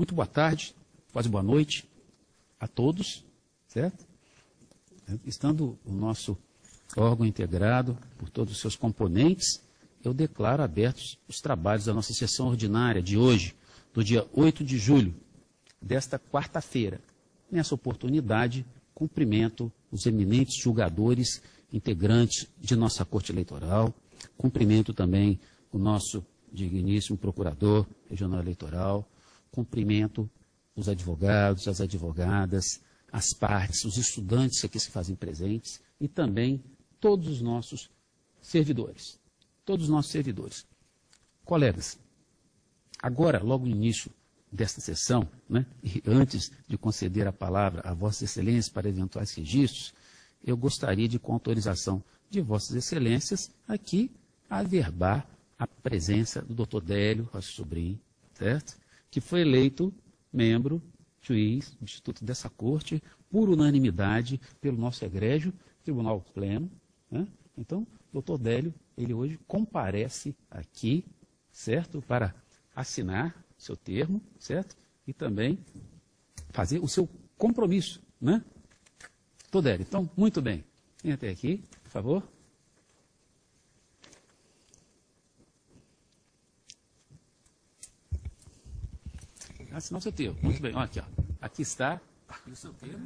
Muito boa tarde, quase boa noite a todos, certo? Estando o nosso órgão integrado por todos os seus componentes, eu declaro abertos os trabalhos da nossa sessão ordinária de hoje, do dia 8 de julho, desta quarta-feira. Nessa oportunidade, cumprimento os eminentes julgadores integrantes de nossa Corte Eleitoral, cumprimento também o nosso digníssimo Procurador Regional Eleitoral, cumprimento os advogados, as advogadas, as partes, os estudantes que aqui se fazem presentes e também todos os nossos servidores. Todos os nossos servidores. Colegas, agora, logo no início desta sessão, né, e antes de conceder a palavra a Vossas Excelências para eventuais registros, eu gostaria de, com autorização de Vossas Excelências, aqui averbar a presença do Dr. Délio Rocha Sobrinho, certo? Que foi eleito membro, juiz, substituto dessa corte, por unanimidade, pelo nosso egrégio Tribunal Pleno, né? Então, doutor Délio, ele hoje comparece aqui, certo? Para assinar seu termo, certo? E também fazer o seu compromisso, né? Doutor Délio, então, muito bem. Vem até aqui, por favor. Assinar o seu termo. Muito bem. Olha aqui, ó. Aqui está o seu termo.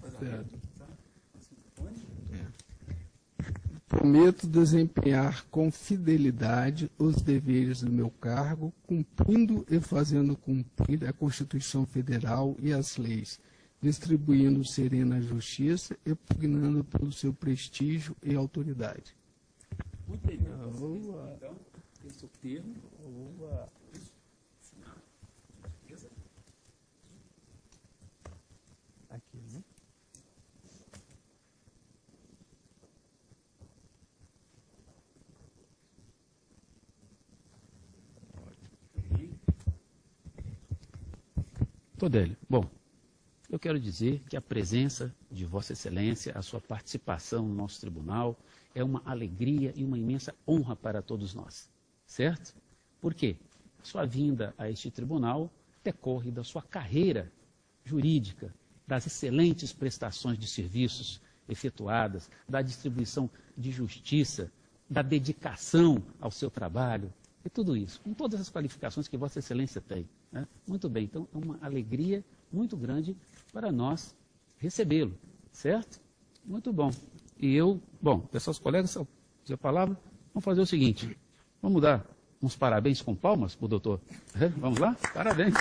Prometo desempenhar com fidelidade os deveres do meu cargo, cumprindo e fazendo cumprir a Constituição Federal e as leis, distribuindo serena justiça e pugnando pelo seu prestígio e autoridade. Muito bem. Então, tem o seu termo. Aqui, né? Doutor Délio, bom, eu quero dizer que a presença de Vossa Excelência, a sua participação no nosso tribunal, é uma alegria e uma imensa honra para todos nós, certo? Por quê? Sua vinda a este tribunal decorre da sua carreira jurídica, das excelentes prestações de serviços efetuadas, da distribuição de justiça, da dedicação ao seu trabalho, e tudo isso, com todas as qualificações que Vossa Excelência tem, né? Muito bem, então é uma alegria muito grande para nós recebê-lo, certo? Muito bom. E eu, bom, pessoal, os colegas, se a palavra, vamos fazer o seguinte, vamos dar uns parabéns com palmas para o doutor. Vamos lá? Parabéns.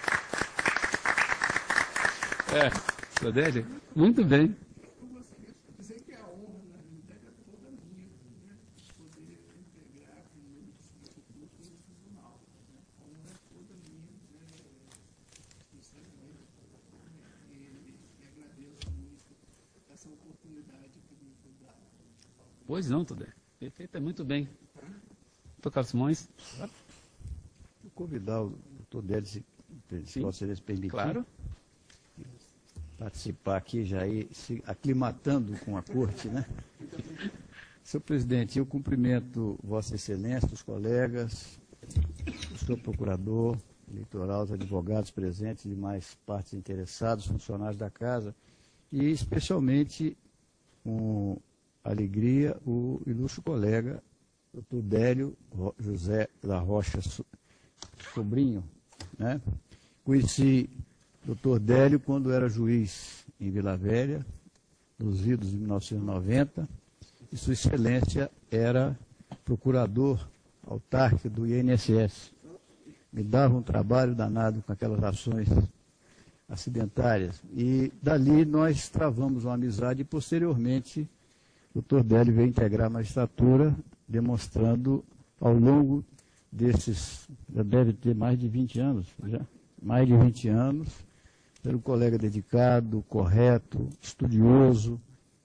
Doutor Délio, muito bem. Eu gostaria de dizer que a honra na vida é toda minha, né? Poder integrar primeiro o substituto no tribunal. Né? A honra é toda minha, sinceramente, e agradeço muito essa oportunidade que me foi dada. Pois não, doutor Délio. Perfeito, é muito bem. Doutor Carlos Simões. Vou convidar o doutor Délio, se vocês permitirem. Claro. Participar aqui, já ir se aclimatando com a corte, né? Senhor presidente, eu cumprimento Vossa Excelência, os colegas, o senhor procurador eleitoral, os advogados presentes, demais partes interessadas, funcionários da casa, e especialmente com alegria o ilustre colega, doutor Délio José da Rocha Sobrinho, né? Conheci Dr. Délio quando era juiz em Vila Velha, nos idos de 1990, e Sua Excelência era procurador autárquico do INSS. Me dava um trabalho danado com aquelas ações acidentárias. E dali nós travamos uma amizade e posteriormente o Dr. Délio veio integrar a magistratura, demonstrando ao longo desses, já deve ter mais de 20 anos, já, mais de 20 anos, ser um colega dedicado, correto, estudioso,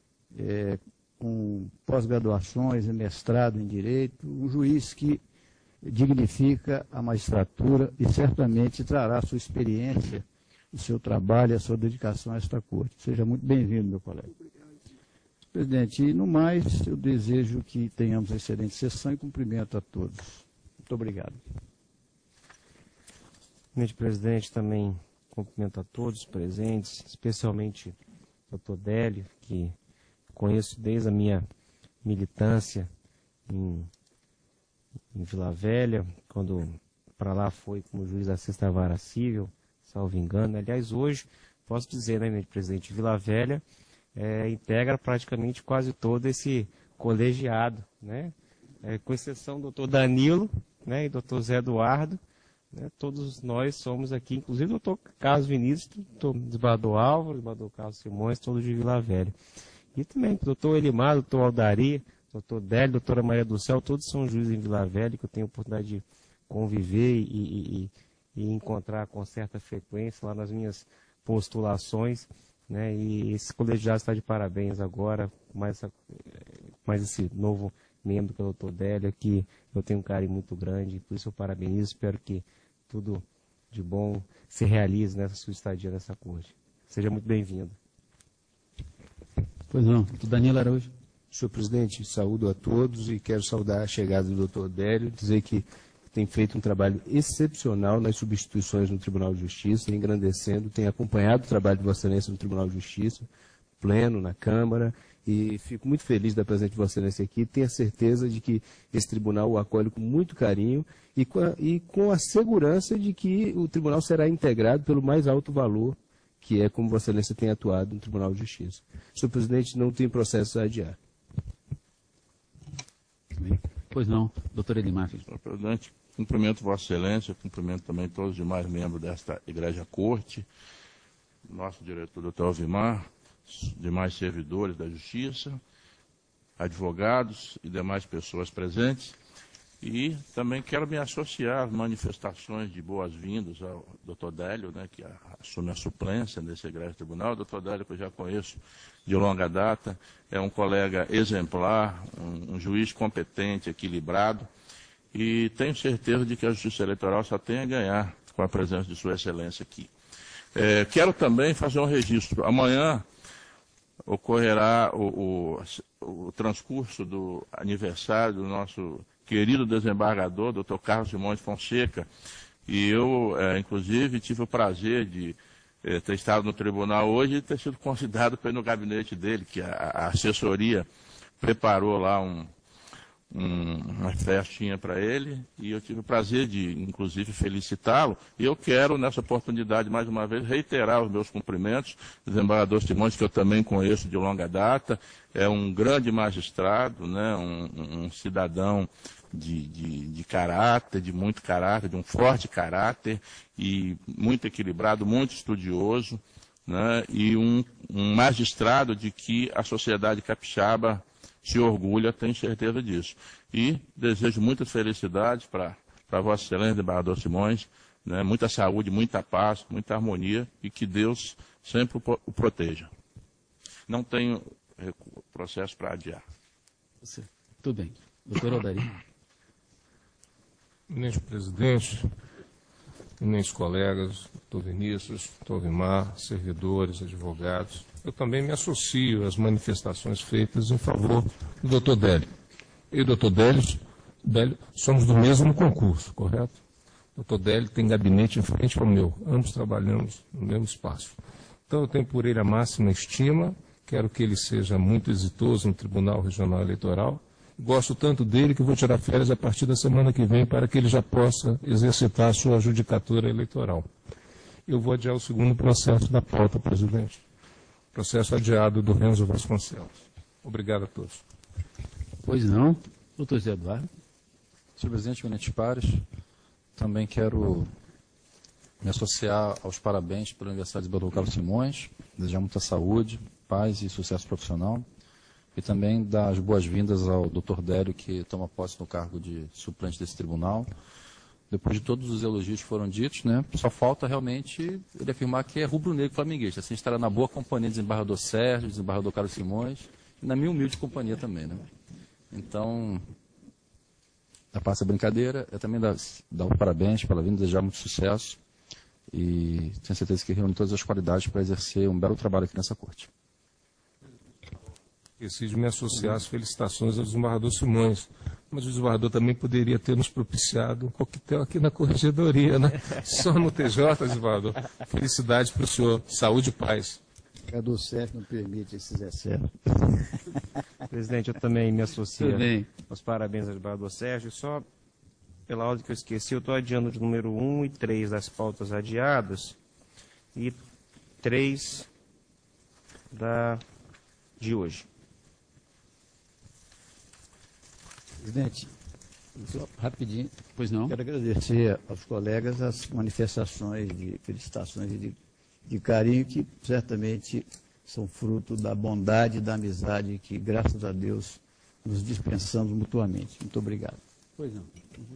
com pós-graduações e mestrado em Direito, um juiz que dignifica a magistratura e certamente trará a sua experiência, o seu trabalho e a sua dedicação a esta corte. Seja muito bem-vindo, meu colega. Presidente, e no mais, eu desejo que tenhamos uma excelente sessão e cumprimento a todos. Muito obrigado. Senhor presidente, também cumprimento a todos os presentes, especialmente o Dr. Délio, que conheço desde a minha militância em Vila Velha, quando para lá foi como juiz da Sexta Vara Civil, salvo engano. Aliás, hoje, posso dizer, né, presidente, Vila Velha integra praticamente quase todo esse colegiado, né? Com exceção do Dr. Danilo, né, e Dr. Zé Eduardo, né, todos nós somos aqui, inclusive o Dr. Carlos Vinícius, o desembargador Álvaro, o desembargador Carlos Simões, todos de Vila Velha. E também o Dr. Elimar, o Dr. Aldari, o Dr. Délio, a doutora Maria do Céu, todos são juízes em Vila Velha, que eu tenho a oportunidade de conviver e encontrar com certa frequência lá nas postulações, né? E esse colegiado está de parabéns agora, mais esse novo membro que é o Dr. Délio, que eu tenho um carinho muito grande, por isso eu parabenizo, espero que tudo de bom se realize nessa sua estadia nessa corte. Seja muito bem-vindo. Pois não, o Danilo Araújo. Senhor presidente, saúdo a todos e quero saudar a chegada do Dr. Délio, dizer que tem feito um trabalho excepcional nas substituições no Tribunal de Justiça, engrandecendo, tem acompanhado o trabalho de Vossa Excelência no Tribunal de Justiça, pleno, na Câmara, e fico muito feliz da presença de Vossa Excelência aqui. Tenho a certeza de que esse tribunal o acolhe com muito carinho e com a segurança de que o tribunal será integrado pelo mais alto valor, que é como Vossa Excelência tem atuado no Tribunal de Justiça. Senhor presidente, não tem processo a adiar. Pois não, doutor Elimar. Senhor presidente, cumprimento Vossa Excelência, cumprimento também todos os demais membros desta Igreja Corte, nosso diretor, doutor Alvimar, demais servidores da Justiça, advogados e demais pessoas presentes. E também quero me associar às manifestações de boas-vindas ao doutor Délio, né, que assume a suplência nesse Egresso Tribunal. O doutor Délio, que eu já conheço de longa data, é um colega exemplar, um juiz competente, equilibrado, e tenho certeza de que a Justiça Eleitoral só tem a ganhar com a presença de Sua Excelência aqui. Quero também fazer um registro. Amanhã ocorrerá o transcurso do aniversário do nosso querido desembargador, doutor Carlos Simões Fonseca, e eu, inclusive, tive o prazer de ter estado no tribunal hoje e ter sido convidado para ir no gabinete dele, que a assessoria preparou lá uma festinha para ele, e eu tive o prazer de, inclusive, felicitá-lo, e eu quero, nessa oportunidade, mais uma vez, reiterar os meus cumprimentos, o desembargador Simões, que eu também conheço de longa data, é um grande magistrado, né, um cidadão de caráter, de muito caráter, de um forte caráter, e muito equilibrado, muito estudioso, né, e um magistrado de que a sociedade capixaba se orgulha, tenho certeza disso. E desejo muitas felicidades para Vossa Excelência, desembargador Simões, né, muita saúde, muita paz, muita harmonia, e que Deus sempre o proteja. Não tenho processo para adiar. Tudo bem. Doutor Aldari. Eminente presidente, eminentes colegas, doutor Vinícius, doutor Vimar, servidores, advogados, eu também me associo às manifestações feitas em favor do doutor Délio. Eu e o doutor Délio somos do mesmo concurso, correto? O doutor Délio tem gabinete em frente ao meu, ambos trabalhamos no mesmo espaço. Então eu tenho por ele a máxima estima, quero que ele seja muito exitoso no Tribunal Regional Eleitoral. Gosto tanto dele que vou tirar férias a partir da semana que vem para que ele já possa exercitar a sua judicatura eleitoral. Eu vou adiar o segundo processo da pauta, presidente. Processo adiado do Renzo Vasconcelos. Obrigado a todos. Pois não. Doutor Zé Eduardo. Senhor presidente, eminentes pares, também quero me associar aos parabéns pelo aniversário do doutor Carlos Simões, desejar muita saúde, paz e sucesso profissional. E também dar as boas-vindas ao doutor Délio, que toma posse no cargo de suplente desse tribunal. Depois de todos os elogios que foram ditos, né, só falta realmente ele afirmar que é rubro-negro flamenguista. Assim estará na boa companhia do desembargador Sérgio, do desembargador Carlos Simões, e na minha humilde companhia também. Né? Então, da parte da brincadeira, eu também dar os parabéns pela vinda, desejar muito sucesso, e tenho certeza que reúne todas as qualidades para exercer um belo trabalho aqui nessa corte. Esqueci de me associar às felicitações ao desembargador Simões. Mas o desembargador também poderia ter nos propiciado um coquetel aqui na corregedoria, né? Só no TJ, desembargador. Felicidades para o senhor. Saúde e paz. O Sérgio não permite esses excessos. Presidente, eu também me associo aos parabéns ao desembargador Sérgio. Só pela ordem que eu esqueci, eu estou adiando de número 1 e 3 das pautas adiadas e 3 de hoje. Presidente, só rapidinho. Pois não? Quero agradecer aos colegas as manifestações de felicitações e de carinho que certamente são fruto da bondade e da amizade que, graças a Deus, nos dispensamos mutuamente. Muito obrigado. Pois não.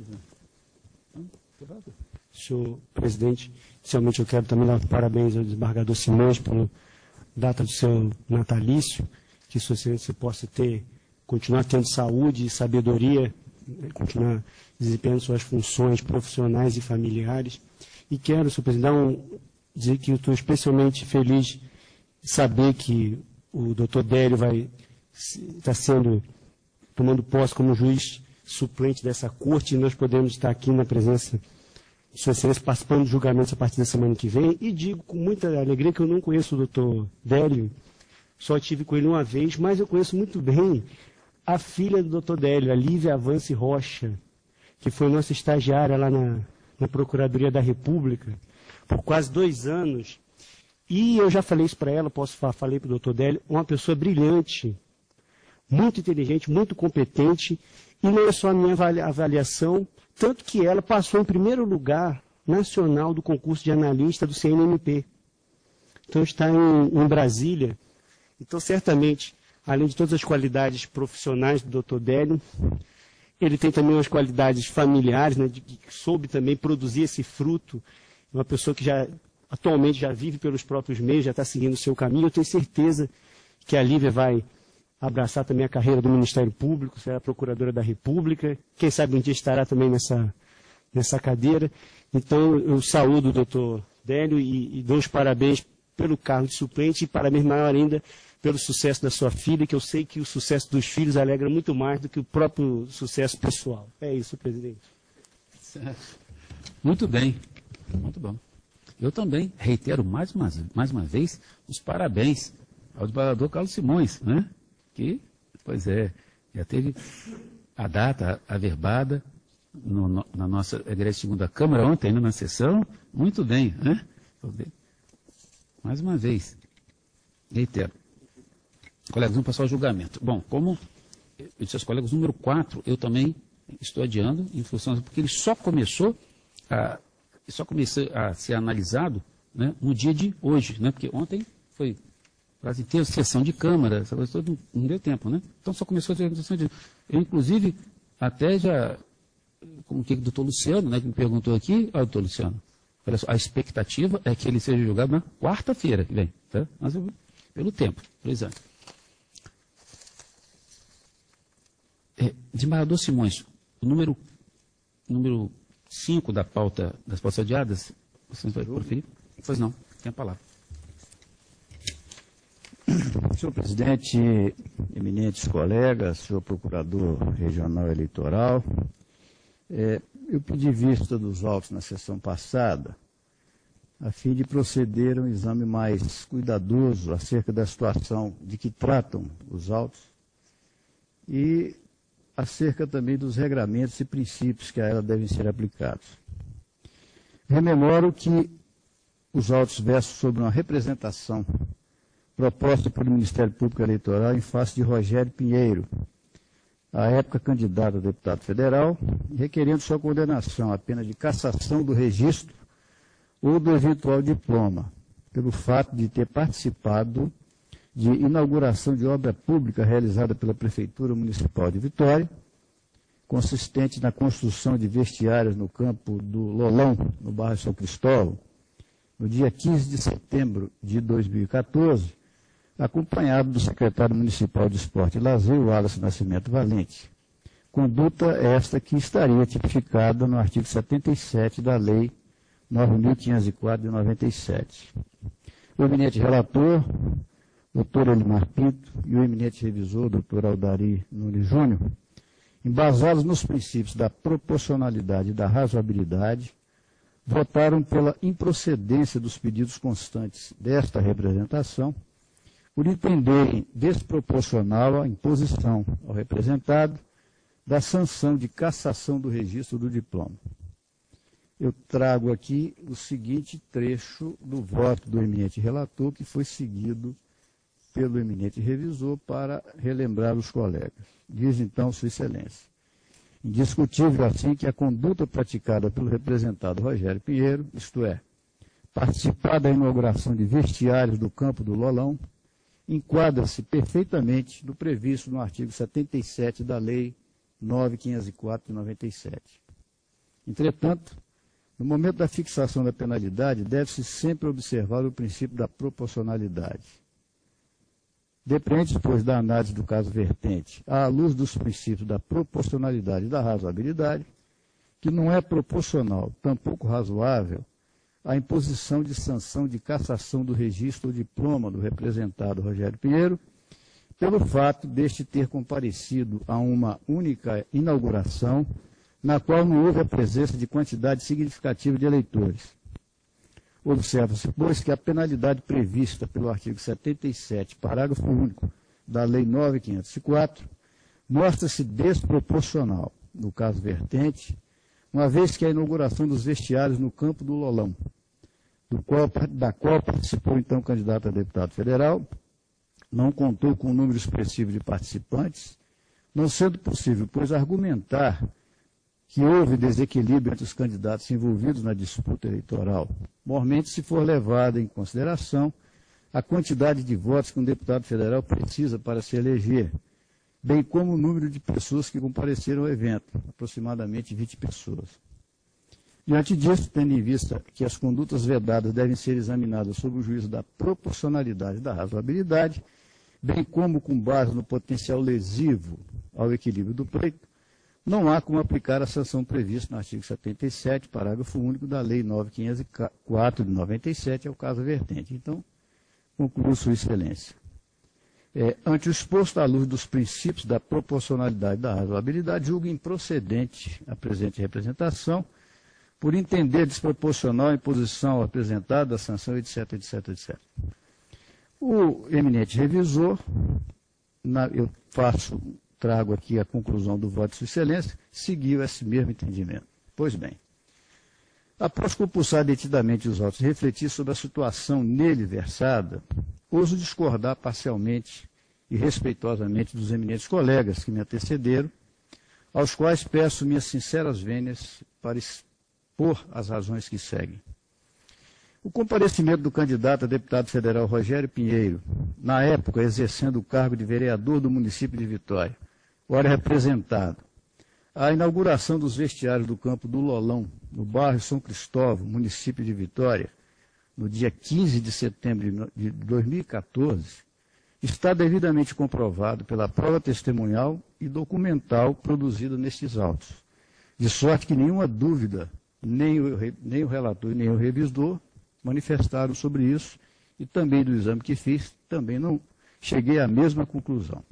Senhor presidente, inicialmente eu quero também dar parabéns ao desembargador Simões pela data do seu natalício, que Sua Excelência possa continuar tendo saúde e sabedoria, continuar desempenhando suas funções profissionais e familiares. E quero, senhor presidente, dizer que eu estou especialmente feliz de saber que o doutor Délio vai estar tomando posse como juiz suplente dessa corte, e nós podemos estar aqui na presença de Sua Excelência participando dos julgamentos a partir da semana que vem. E digo com muita alegria que eu não conheço o doutor Délio, só estive com ele uma vez, mas eu conheço muito bem a filha do doutor Délio, a Lívia Avance Rocha, que foi nossa estagiária lá na Procuradoria da República por quase 2 anos. E eu já falei isso para ela, falei para o doutor Délio, uma pessoa brilhante, muito inteligente, muito competente, e não é só a minha avaliação, tanto que ela passou em primeiro lugar nacional do concurso de analista do CNMP. Então está em Brasília. Então, certamente, além de todas as qualidades profissionais do Dr. Délio, ele tem também umas qualidades familiares, né, que soube também produzir esse fruto. Uma pessoa que atualmente já vive pelos próprios meios, já está seguindo o seu caminho. Eu tenho certeza que a Lívia vai abraçar também a carreira do Ministério Público, será Procuradora da República. Quem sabe um dia estará também nessa cadeira. Então, eu saúdo o doutor Délio e dou os parabéns pelo cargo de suplente e parabéns maior ainda pelo sucesso da sua filha, que eu sei que o sucesso dos filhos alegra muito mais do que o próprio sucesso pessoal. É isso, presidente. Certo. Muito bem. Muito bom. Eu também reitero mais uma vez os parabéns ao desembargador Carlos Simões, né? Que, pois é, já teve a data averbada na nossa egrégia segunda Câmara ontem, na sessão. Muito bem, né? Mais uma vez, reitero. Colegas, vamos passar ao julgamento. Bom, como eu disse aos colegas, número 4, eu também estou adiando, em função, porque ele só começou a ser analisado, né, no dia de hoje, né? Porque ontem foi quase inteira sessão de Câmara, essa coisa toda, não deu tempo, né? Então só começou a ter sessão de... Eu, inclusive, até já, como que o doutor Luciano, né, que me perguntou aqui, doutor Luciano, olha só, a expectativa é que ele seja julgado na quarta-feira que vem, tá? Mas pelo tempo, por exemplo. Desembargador Simões, o número 5 das pautas adiadas, você vai proferir? Pois não, tem a palavra. Senhor presidente, eminentes colegas, senhor procurador regional eleitoral, eu pedi vista dos autos na sessão passada, a fim de proceder a um exame mais cuidadoso acerca da situação de que tratam os autos e acerca também dos regramentos e princípios que a ela devem ser aplicados. Rememoro que os autos versam sobre uma representação proposta pelo Ministério Público Eleitoral em face de Rogério Pinheiro, à época candidato a deputado federal, requerendo sua condenação à pena de cassação do registro ou do eventual diploma, pelo fato de ter participado de inauguração de obra pública realizada pela Prefeitura Municipal de Vitória, consistente na construção de vestiários no campo do Lolão, no bairro São Cristóvão, no dia 15 de setembro de 2014, acompanhado do secretário municipal de Esporte e Lazer, Wallace Nascimento Valente. Conduta esta que estaria tipificada no artigo 77 da Lei 9.504 de 97. O eminente relator doutor Elimar Pinto, e o eminente revisor, doutor Aldari Nunes Júnior, embasados nos princípios da proporcionalidade e da razoabilidade, votaram pela improcedência dos pedidos constantes desta representação, por entenderem desproporcional a imposição ao representado da sanção de cassação do registro do diploma. Eu trago aqui o seguinte trecho do voto do eminente relator, que foi seguido pelo eminente revisor para relembrar os colegas. Diz então Sua Excelência: indiscutível assim que a conduta praticada pelo representado Rogério Pinheiro, isto é, participar da inauguração de vestiários do campo do Lolão, enquadra-se perfeitamente no previsto no artigo 77 da Lei 9.504 de 97. Entretanto, no momento da fixação da penalidade, deve-se sempre observar o princípio da proporcionalidade. Depende, pois, da análise do caso vertente, à luz dos princípios da proporcionalidade e da razoabilidade, que não é proporcional, tampouco razoável, a imposição de sanção de cassação do registro ou diploma do representado Rogério Pinheiro, pelo fato deste ter comparecido a uma única inauguração, na qual não houve a presença de quantidade significativa de eleitores. Observa-se, pois, que a penalidade prevista pelo artigo 77, parágrafo único da Lei 9.504, mostra-se desproporcional, no caso vertente, uma vez que a inauguração dos vestiários no campo do Lolão, da qual participou então o candidato a deputado federal, não contou com um número expressivo de participantes, não sendo possível, pois, argumentar que houve desequilíbrio entre os candidatos envolvidos na disputa eleitoral, mormente se for levada em consideração a quantidade de votos que um deputado federal precisa para se eleger, bem como o número de pessoas que compareceram ao evento, aproximadamente 20 pessoas. Diante disso, tendo em vista que as condutas vedadas devem ser examinadas sob o juízo da proporcionalidade e da razoabilidade, bem como com base no potencial lesivo ao equilíbrio do pleito, não há como aplicar a sanção prevista no artigo 77, parágrafo único da Lei 9.504 de 97, ao caso vertente. Então, concluo Sua Excelência. Ante o exposto à luz dos princípios da proporcionalidade e da razoabilidade, julgo improcedente a presente representação, por entender desproporcional a imposição ao representado da sanção, etc, etc, etc. O eminente revisor, trago aqui a conclusão do voto de Sua Excelência, seguiu esse mesmo entendimento. Pois bem, após compulsar detidamente os autos e refletir sobre a situação nele versada, ouso discordar parcialmente e respeitosamente dos eminentes colegas que me antecederam, aos quais peço minhas sinceras vênias para expor as razões que seguem. O comparecimento do candidato a deputado federal Rogério Pinheiro, na época exercendo o cargo de vereador do município de Vitória, ora representado, a inauguração dos vestiários do campo do Lolão, no bairro São Cristóvão, município de Vitória, no dia 15 de setembro de 2014, está devidamente comprovado pela prova testemunhal e documental produzida nestes autos, de sorte que nenhuma dúvida, nem o relator e nem o revisor manifestaram sobre isso, e também do exame que fiz, também não cheguei à mesma conclusão.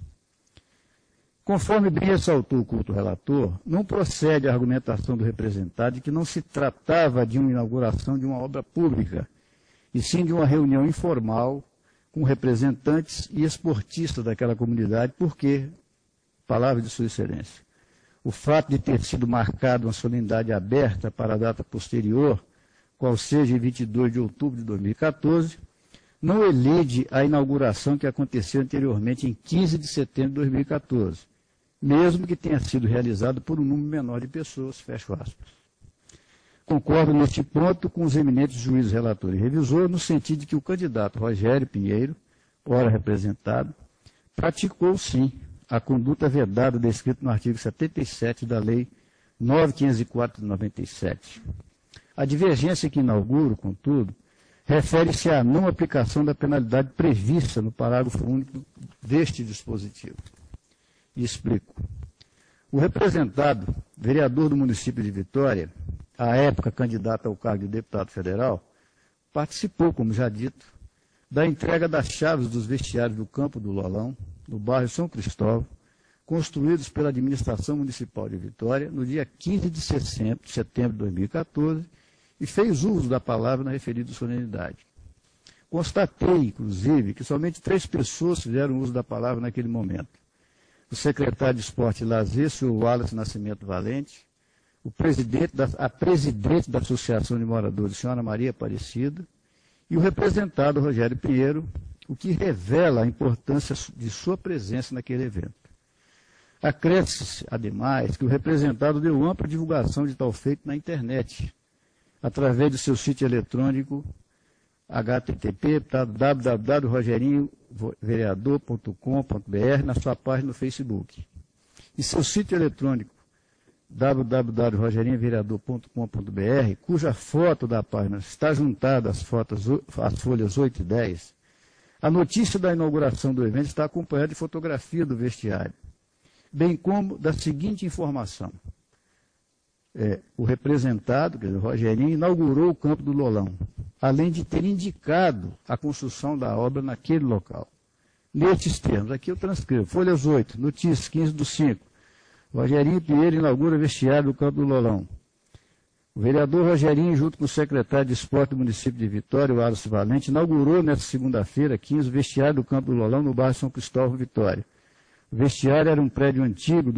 Conforme bem ressaltou o culto relator, não procede a argumentação do representado de que não se tratava de uma inauguração de uma obra pública, e sim de uma reunião informal com representantes e esportistas daquela comunidade, porque, palavra de Sua Excelência, o fato de ter sido marcada uma solenidade aberta para a data posterior, qual seja em 22 de outubro de 2014, não elide a inauguração que aconteceu anteriormente em 15 de setembro de 2014, mesmo que tenha sido realizado por um número menor de pessoas, fecho aspas. Concordo neste ponto com os eminentes juízes, relator e revisor, no sentido de que o candidato Rogério Pinheiro, ora representado, praticou sim a conduta vedada descrita no artigo 77 da Lei 9.504 de 97. A divergência que inauguro, contudo, refere-se à não aplicação da penalidade prevista no parágrafo único deste dispositivo. E explico. O representado, vereador do município de Vitória, à época candidato ao cargo de deputado federal, participou, como já dito, da entrega das chaves dos vestiários do Campo do Lolão, no bairro São Cristóvão, construídos pela Administração Municipal de Vitória, no dia 15 de setembro de 2014, e fez uso da palavra na referida solenidade. Constatei, inclusive, que somente 3 pessoas fizeram uso da palavra naquele momento. O secretário de Esporte e Lazer, senhor Wallace Nascimento Valente, a presidente da Associação de Moradores, senhora Maria Aparecida, e o representado Rogério Pinheiro, o que revela a importância de sua presença naquele evento. Acresce-se, ademais, que o representado deu ampla divulgação de tal feito na internet, através do seu sítio eletrônico http://rogerinhovereador.com.br na sua página no Facebook. E seu sítio eletrônico www.rogerinhovereador.com.br, cuja foto da página está juntada às folhas 8 e 10, a notícia da inauguração do evento está acompanhada de fotografia do vestiário, bem como da seguinte informação. O representado, quer dizer, o Rogerinho, inaugurou o Campo do Lolão, além de ter indicado a construção da obra naquele local. Nestes termos, aqui eu transcrevo, folhas 8, notícias 15/5. Rogerinho Pinheiro inaugura vestiário do Campo do Lolão. O vereador Rogerinho, junto com o secretário de Esporte do município de Vitória, o Wallace Valente, inaugurou nesta segunda-feira, 15, o vestiário do Campo do Lolão, no bairro São Cristóvão, Vitória. O vestiário era um prédio antigo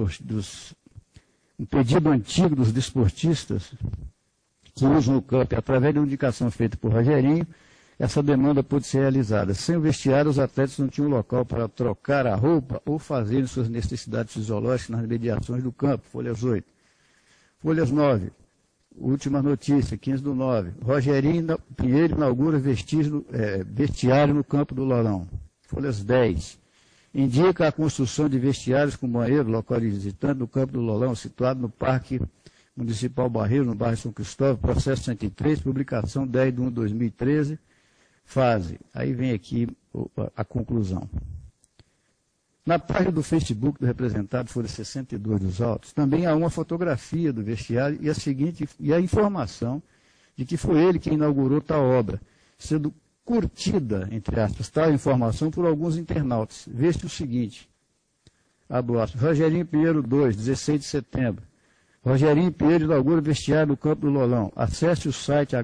um pedido antigo dos desportistas que usam o campo, e através de uma indicação feita por Rogerinho, essa demanda pôde ser realizada. Sem o vestiário, os atletas não tinham local para trocar a roupa ou fazerem suas necessidades fisiológicas nas mediações do campo, folhas 8. Folhas 9, última notícia, 15/9. Rogerinho Pinheiro inaugura vestiário no Campo do Lolão, folhas 10. Indica a construção de vestiários com banheiro, local de visitante, no Campo do Lolão, situado no Parque Municipal Barreiro, no bairro São Cristóvão, processo 103, publicação 10/1/2013, fase. Aí vem aqui a conclusão. Na página do Facebook do representado, folha 62 dos autos, também há uma fotografia do vestiário e a informação de que foi ele que inaugurou tal obra, sendo curtida, entre aspas, tal informação por alguns internautas. Veja o seguinte, abro aspas, Rogerinho Pinheiro 2, 16 de setembro. Rogerinho Pinheiro inaugura vestiário no Campo do Lolão. Acesse o site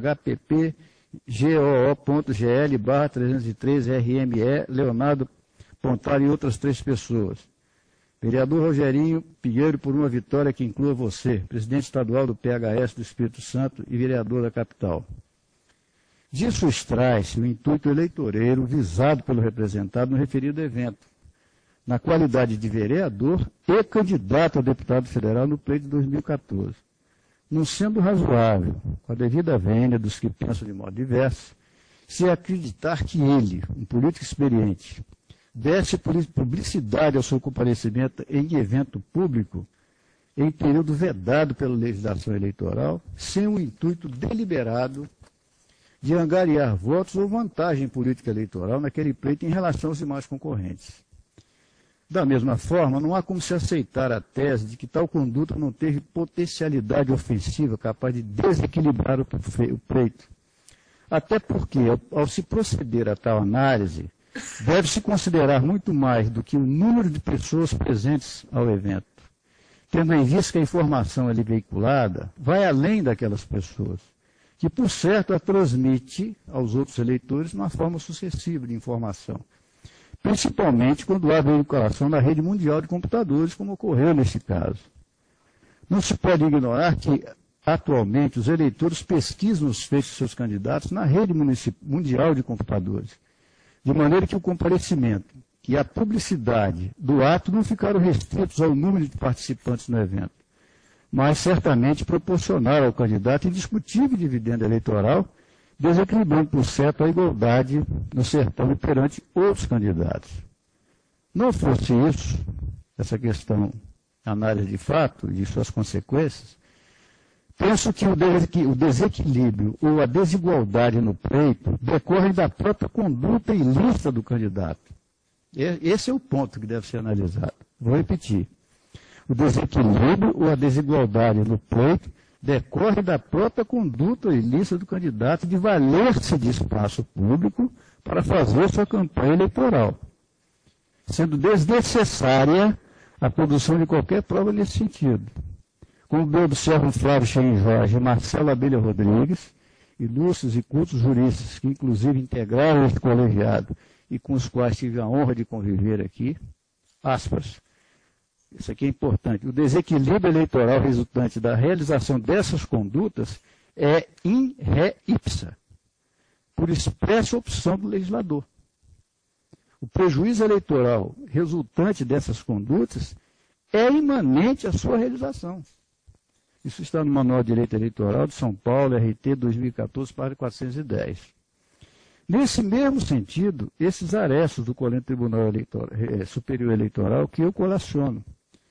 hppgoo.gl/303RME, Leonardo Pontaro e outras 3 pessoas. Vereador Rogerinho Pinheiro por uma vitória que inclua você, presidente estadual do PHS do Espírito Santo e vereador da capital. Disso extrai-se o intuito eleitoreiro visado pelo representado no referido evento, na qualidade de vereador e candidato a deputado federal no pleito de 2014. Não sendo razoável, com a devida vênia dos que pensam de modo diverso, se acreditar que ele, um político experiente, desse publicidade ao seu comparecimento em evento público, em período vedado pela legislação eleitoral, sem um intuito deliberado de angariar votos ou vantagem política eleitoral naquele pleito em relação aos demais concorrentes. Da mesma forma, não há como se aceitar a tese de que tal conduta não teve potencialidade ofensiva capaz de desequilibrar o pleito. Até porque, ao se proceder a tal análise, deve-se considerar muito mais do que o número de pessoas presentes ao evento, tendo em vista que a informação ali veiculada vai além daquelas pessoas, que, por certo, a transmite aos outros eleitores numa forma sucessiva de informação, principalmente quando há veiculação na rede mundial de computadores, como ocorreu nesse caso. Não se pode ignorar que, atualmente, os eleitores pesquisam os feitos de seus candidatos na rede mundial de computadores, de maneira que o comparecimento e a publicidade do ato não ficaram restritos ao número de participantes no evento, mas certamente proporcionaram ao candidato indiscutível dividendo eleitoral, desequilibrando, por certo, a igualdade no certame perante outros candidatos. Não fosse isso, essa questão, análise de fato e de suas consequências, penso que o desequilíbrio ou a desigualdade no pleito decorrem da própria conduta ilícita do candidato. Esse é o ponto que deve ser analisado. Vou repetir. O desequilíbrio ou a desigualdade no pleito decorre da própria conduta ilícita do candidato de valer-se de espaço público para fazer sua campanha eleitoral, sendo desnecessária a produção de qualquer prova nesse sentido. Como bem observam Flávio Cheim Jorge e Marcelo Abelha Rodrigues, ilustres e cultos juristas que inclusive integraram este colegiado e com os quais tive a honra de conviver aqui, aspas, isso aqui é importante, o desequilíbrio eleitoral resultante da realização dessas condutas é in re ipsa, por expressa opção do legislador. O prejuízo eleitoral resultante dessas condutas é imanente à sua realização. Isso está no Manual de Direito Eleitoral de São Paulo, RT 2014, página 410. Nesse mesmo sentido, esses arestos do Colégio Tribunal Superior Eleitoral que eu colaciono.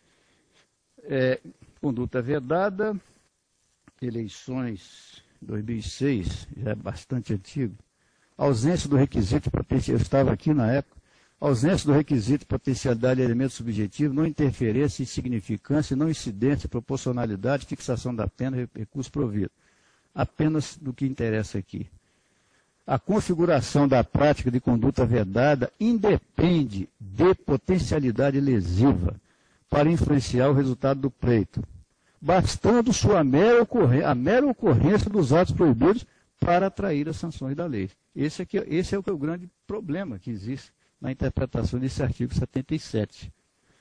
Conduta vedada, eleições 2006, já é bastante antigo, ausência do requisito eu estava aqui na época, ausência do requisito potencialidade de elemento subjetivo, não interferência, insignificância, não incidência, proporcionalidade, fixação da pena, recurso provido. Apenas do que interessa aqui. A configuração da prática de conduta vedada independe de potencialidade lesiva para influenciar o resultado do pleito, bastando a mera ocorrência dos atos proibidos para atrair as sanções da lei. Esse é o grande problema que existe na interpretação desse artigo 77.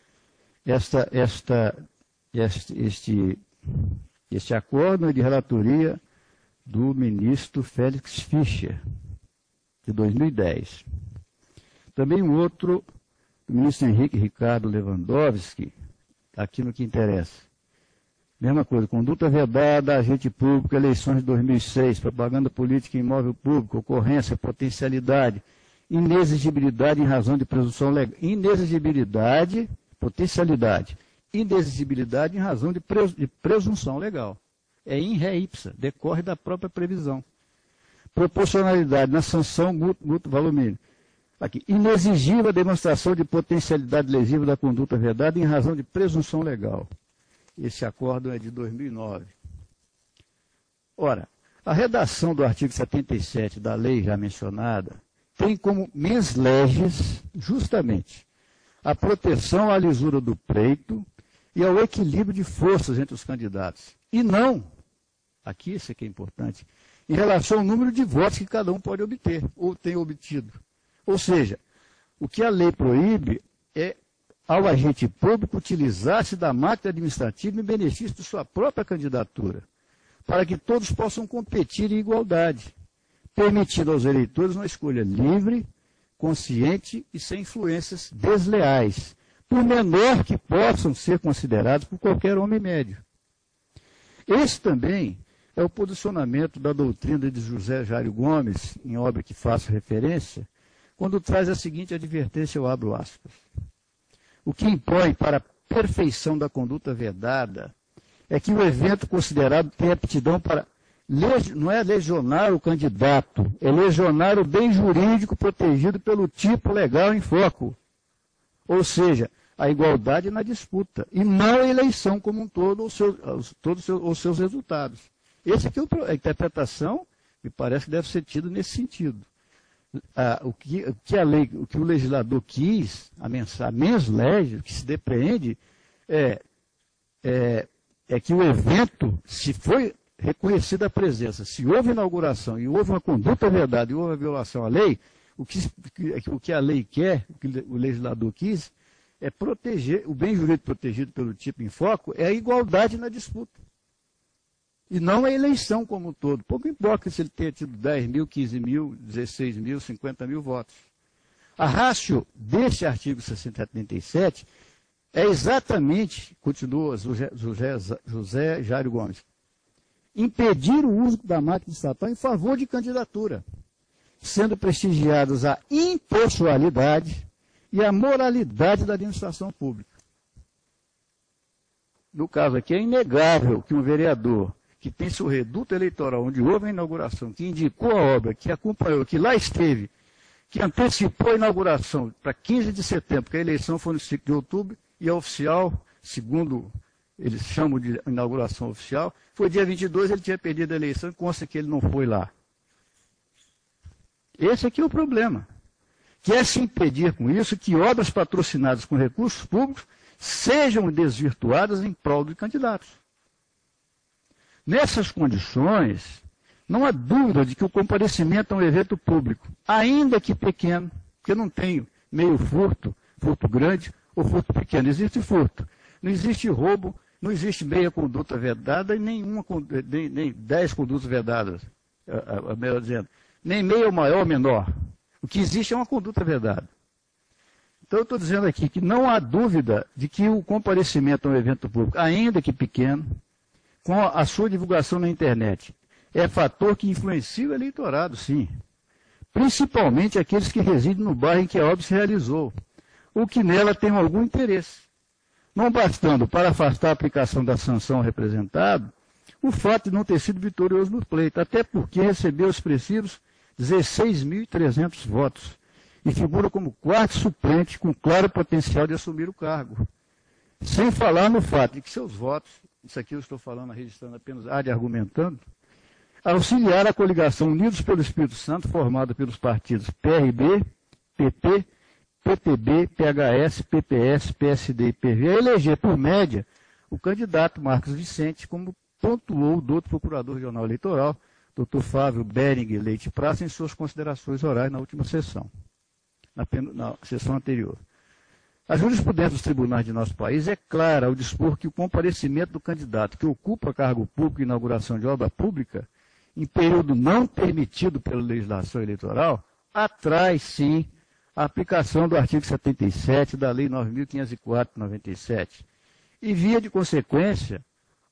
Este acordo é de relatoria do ministro Félix Fischer, de 2010. Também um outro, do ministro Henrique Ricardo Lewandowski, aqui no que interessa. Mesma coisa, conduta vedada, agente público, eleições de 2006, propaganda política em imóvel público, ocorrência, potencialidade, inexigibilidade em razão de presunção legal. Inexigibilidade, potencialidade. Inexigibilidade em razão de presunção legal. É in re ipsa, decorre da própria previsão. Proporcionalidade na sanção mútuo valor mínimo. Aqui, inexigível a demonstração de potencialidade lesiva da conduta vedada em razão de presunção legal. Esse acordo é de 2009. Ora, a redação do artigo 77 da lei já mencionada tem como mens legis, justamente, a proteção à lisura do pleito e ao equilíbrio de forças entre os candidatos. E não, aqui isso aqui é importante, em relação ao número de votos que cada um pode obter, ou tem obtido. Ou seja, o que a lei proíbe é ao agente público utilizar-se da máquina administrativa em benefício de sua própria candidatura, para que todos possam competir em igualdade, permitindo aos eleitores uma escolha livre, consciente e sem influências desleais, por menor que possam ser considerados por qualquer homem médio. Esse também é o posicionamento da doutrina de José Jário Gomes, em obra que faço referência, quando traz a seguinte advertência, eu abro aspas. O que impõe para a perfeição da conduta vedada é que o evento considerado tenha aptidão para, não é lesionar o candidato, é lesionar o bem jurídico protegido pelo tipo legal em foco. Ou seja, a igualdade na disputa, e não a eleição como um todo, todos os seus resultados. Esse aqui é a interpretação, me parece que deve ser tido nesse sentido. O que o legislador quis, a mens legis, que se depreende, é que o evento, se foi reconhecida a presença, se houve inauguração e houve uma conduta vedada e houve uma violação à lei, o que a lei quer, o que o legislador quis, é proteger, o bem jurídico protegido pelo tipo em foco é a igualdade na disputa. E não a eleição como um todo. Pouco importa se ele tenha tido 10 mil, 15 mil, 16 mil, 50 mil votos. A ratio deste artigo 677 é exatamente, continua José Jário Gomes, impedir o uso da máquina estatal em favor de candidatura, sendo prestigiadas a impessoalidade e a moralidade da administração pública. No caso aqui, é inegável que um vereador que tem seu reduto eleitoral, onde houve a inauguração, que indicou a obra, que acompanhou, que lá esteve, que antecipou a inauguração para 15 de setembro, porque a eleição foi no 5 de outubro, e a oficial, segundo eles chamam de inauguração oficial, foi dia 22, ele tinha perdido a eleição e consta que ele não foi lá. Esse aqui é o problema. Quer se impedir com isso que obras patrocinadas com recursos públicos sejam desvirtuadas em prol de candidatos. Nessas condições, não há dúvida de que o comparecimento a um evento público, ainda que pequeno, porque eu não tenho meio furto, furto grande ou furto pequeno, existe furto. Não existe roubo, não existe meia conduta vedada e nem 10 condutas vedadas, melhor dizendo, nem meia maior ou menor. O que existe é uma conduta vedada. Então eu estou dizendo aqui que não há dúvida de que o comparecimento a um evento público, ainda que pequeno, com a sua divulgação na internet, é fator que influencia o eleitorado, sim. Principalmente aqueles que residem no bairro em que a obra se realizou, ou que nela tenham algum interesse. Não bastando para afastar a aplicação da sanção ao representado, o fato de não ter sido vitorioso no pleito, até porque recebeu expressivos 16.300 votos e figura como quarto suplente com claro potencial de assumir o cargo. Sem falar no fato de que seus votos, isso aqui eu estou falando, registrando apenas argumentando, auxiliar a coligação Unidos pelo Espírito Santo, formada pelos partidos PRB, PP, PTB, PHS, PPS, PSD e PV, a eleger por média o candidato Marcos Vicente, como pontuou o doutor Procurador Regional Eleitoral, Dr. Fábio Bering Leite Praça, em suas considerações orais na última sessão, na sessão anterior. A jurisprudência dos tribunais de nosso país é clara ao dispor que o comparecimento do candidato que ocupa cargo público e inauguração de obra pública, em período não permitido pela legislação eleitoral, atrai, sim, a aplicação do artigo 77 da Lei 9.504/97 e, via de consequência,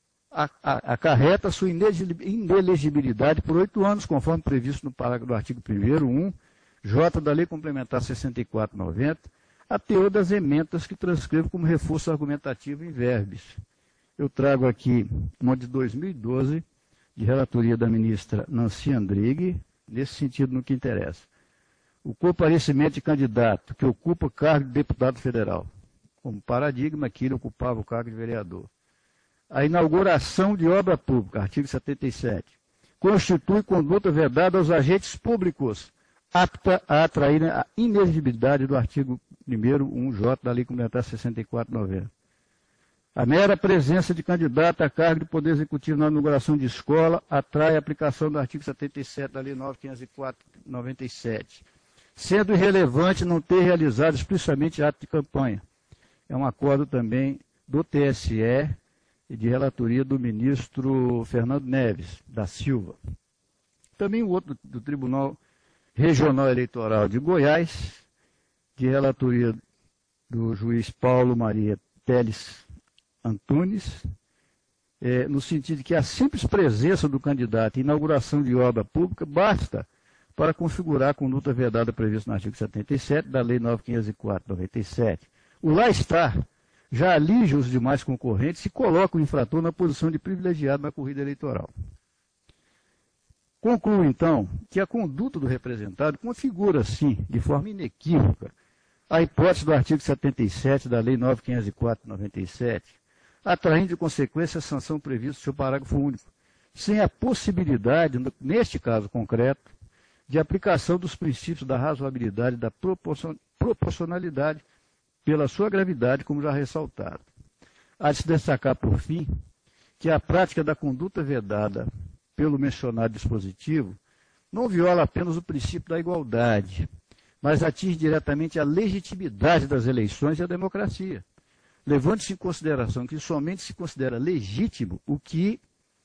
acarreta sua inelegibilidade por 8 anos, conforme previsto no parágrafo do artigo 1º, 1, J da Lei Complementar 64/90, a teor das emendas que transcrevo como reforço argumentativo em verbis. Eu trago aqui uma de 2012, de relatoria da ministra Nancy Andrighi, nesse sentido no que interessa. O comparecimento de candidato que ocupa cargo de deputado federal, como paradigma que ele ocupava o cargo de vereador. A inauguração de obra pública, artigo 77, constitui conduta vedada aos agentes públicos, apta a atrair a inelegibilidade do artigo 1º, 1J da Lei Complementar 64/90. A mera presença de candidato a cargo de Poder Executivo na inauguração de escola atrai a aplicação do artigo 77 da Lei 9.504/97, sendo irrelevante não ter realizado explicitamente ato de campanha. É um acordo também do TSE e de relatoria do ministro Fernando Neves da Silva. Também o outro do Tribunal Regional Eleitoral de Goiás, de relatoria do juiz Paulo Maria Teles Antunes, no sentido de que a simples presença do candidato em inauguração de obra pública basta para configurar a conduta vedada prevista no artigo 77 da Lei 9.504/97. O lá está já alige os demais concorrentes e coloca o infrator na posição de privilegiado na corrida eleitoral. Concluo, então, que a conduta do representado configura, sim, de forma inequívoca, a hipótese do artigo 77 da Lei 9.504/97, atraindo de consequência a sanção prevista no seu parágrafo único, sem a possibilidade, neste caso concreto, de aplicação dos princípios da razoabilidade e da proporcionalidade pela sua gravidade, como já ressaltado. Há de se destacar, por fim, que a prática da conduta vedada pelo mencionado dispositivo não viola apenas o princípio da igualdade, mas atinge diretamente a legitimidade das eleições e a democracia, levando-se em consideração que somente se considera legítimo o que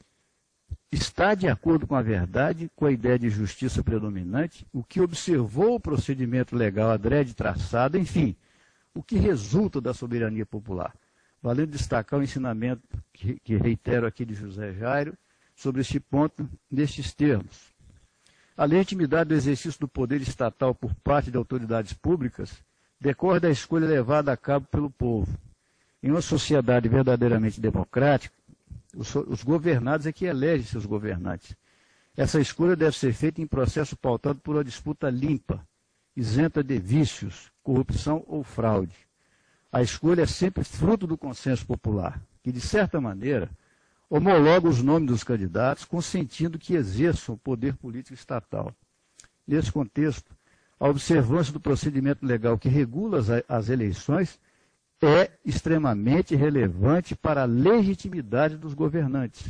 está de acordo com a verdade, com a ideia de justiça predominante, o que observou o procedimento legal adrede traçado, enfim, o que resulta da soberania popular. Valendo destacar o ensinamento que reitero aqui de José Jairo sobre este ponto, nestes termos. A legitimidade do exercício do poder estatal por parte de autoridades públicas decorre da escolha levada a cabo pelo povo. Em uma sociedade verdadeiramente democrática, os governados é que elegem seus governantes. Essa escolha deve ser feita em processo pautado por uma disputa limpa, isenta de vícios, corrupção ou fraude. A escolha é sempre fruto do consenso popular. que, de certa maneira, homologa os nomes dos candidatos, consentindo que exerçam o poder político estatal. Nesse contexto, a observância do procedimento legal que regula as eleições é extremamente relevante para a legitimidade dos governantes.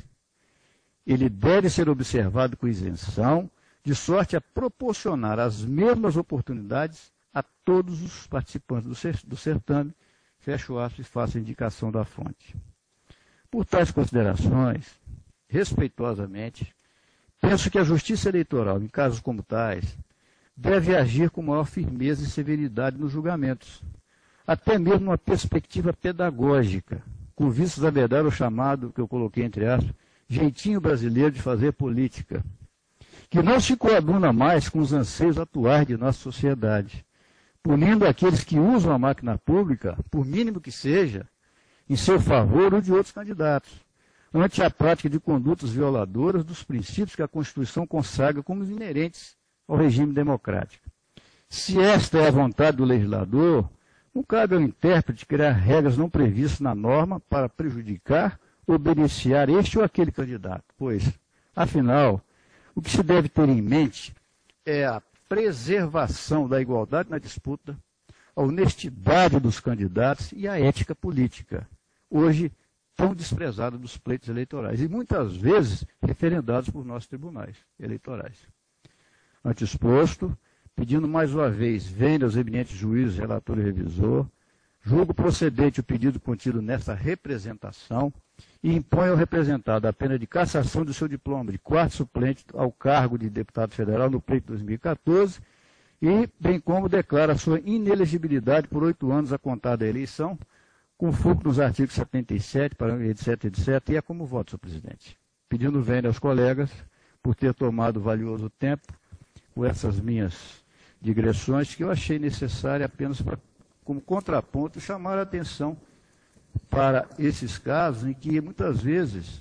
Ele deve ser observado com isenção, de sorte a proporcionar as mesmas oportunidades a todos os participantes do certame. Fecho aspas e faço a indicação da fonte. Por tais considerações, respeitosamente, penso que a Justiça Eleitoral, em casos como tais, deve agir com maior firmeza e severidade nos julgamentos, até mesmo uma perspectiva pedagógica, com vistas a vedar o chamado, que eu coloquei entre aspas, jeitinho brasileiro de fazer política, que não se coaduna mais com os anseios atuais de nossa sociedade, punindo aqueles que usam a máquina pública, por mínimo que seja, em seu favor ou de outros candidatos, ante a prática de condutas violadoras dos princípios que a Constituição consagra como inerentes ao regime democrático. Se esta é a vontade do legislador, não cabe ao intérprete criar regras não previstas na norma para prejudicar ou beneficiar este ou aquele candidato, pois, afinal, o que se deve ter em mente é a preservação da igualdade na disputa, a honestidade dos candidatos e a ética política, hoje tão desprezada dos pleitos eleitorais, e muitas vezes referendados por nossos tribunais eleitorais. Ante exposto, pedindo mais uma vez, venha aos eminentes juízes, relator e revisor, julgo procedente o pedido contido nesta representação e impõe ao representado a pena de cassação do seu diploma de quarto suplente ao cargo de deputado federal no pleito 2014 e, bem como declara sua inelegibilidade por 8 anos a contar da eleição, com foco nos artigos 77, etc., e é como voto, senhor presidente. Pedindo vênia aos colegas por ter tomado valioso tempo com essas minhas digressões, que eu achei necessário apenas para, como contraponto, chamar a atenção para esses casos em que, muitas vezes,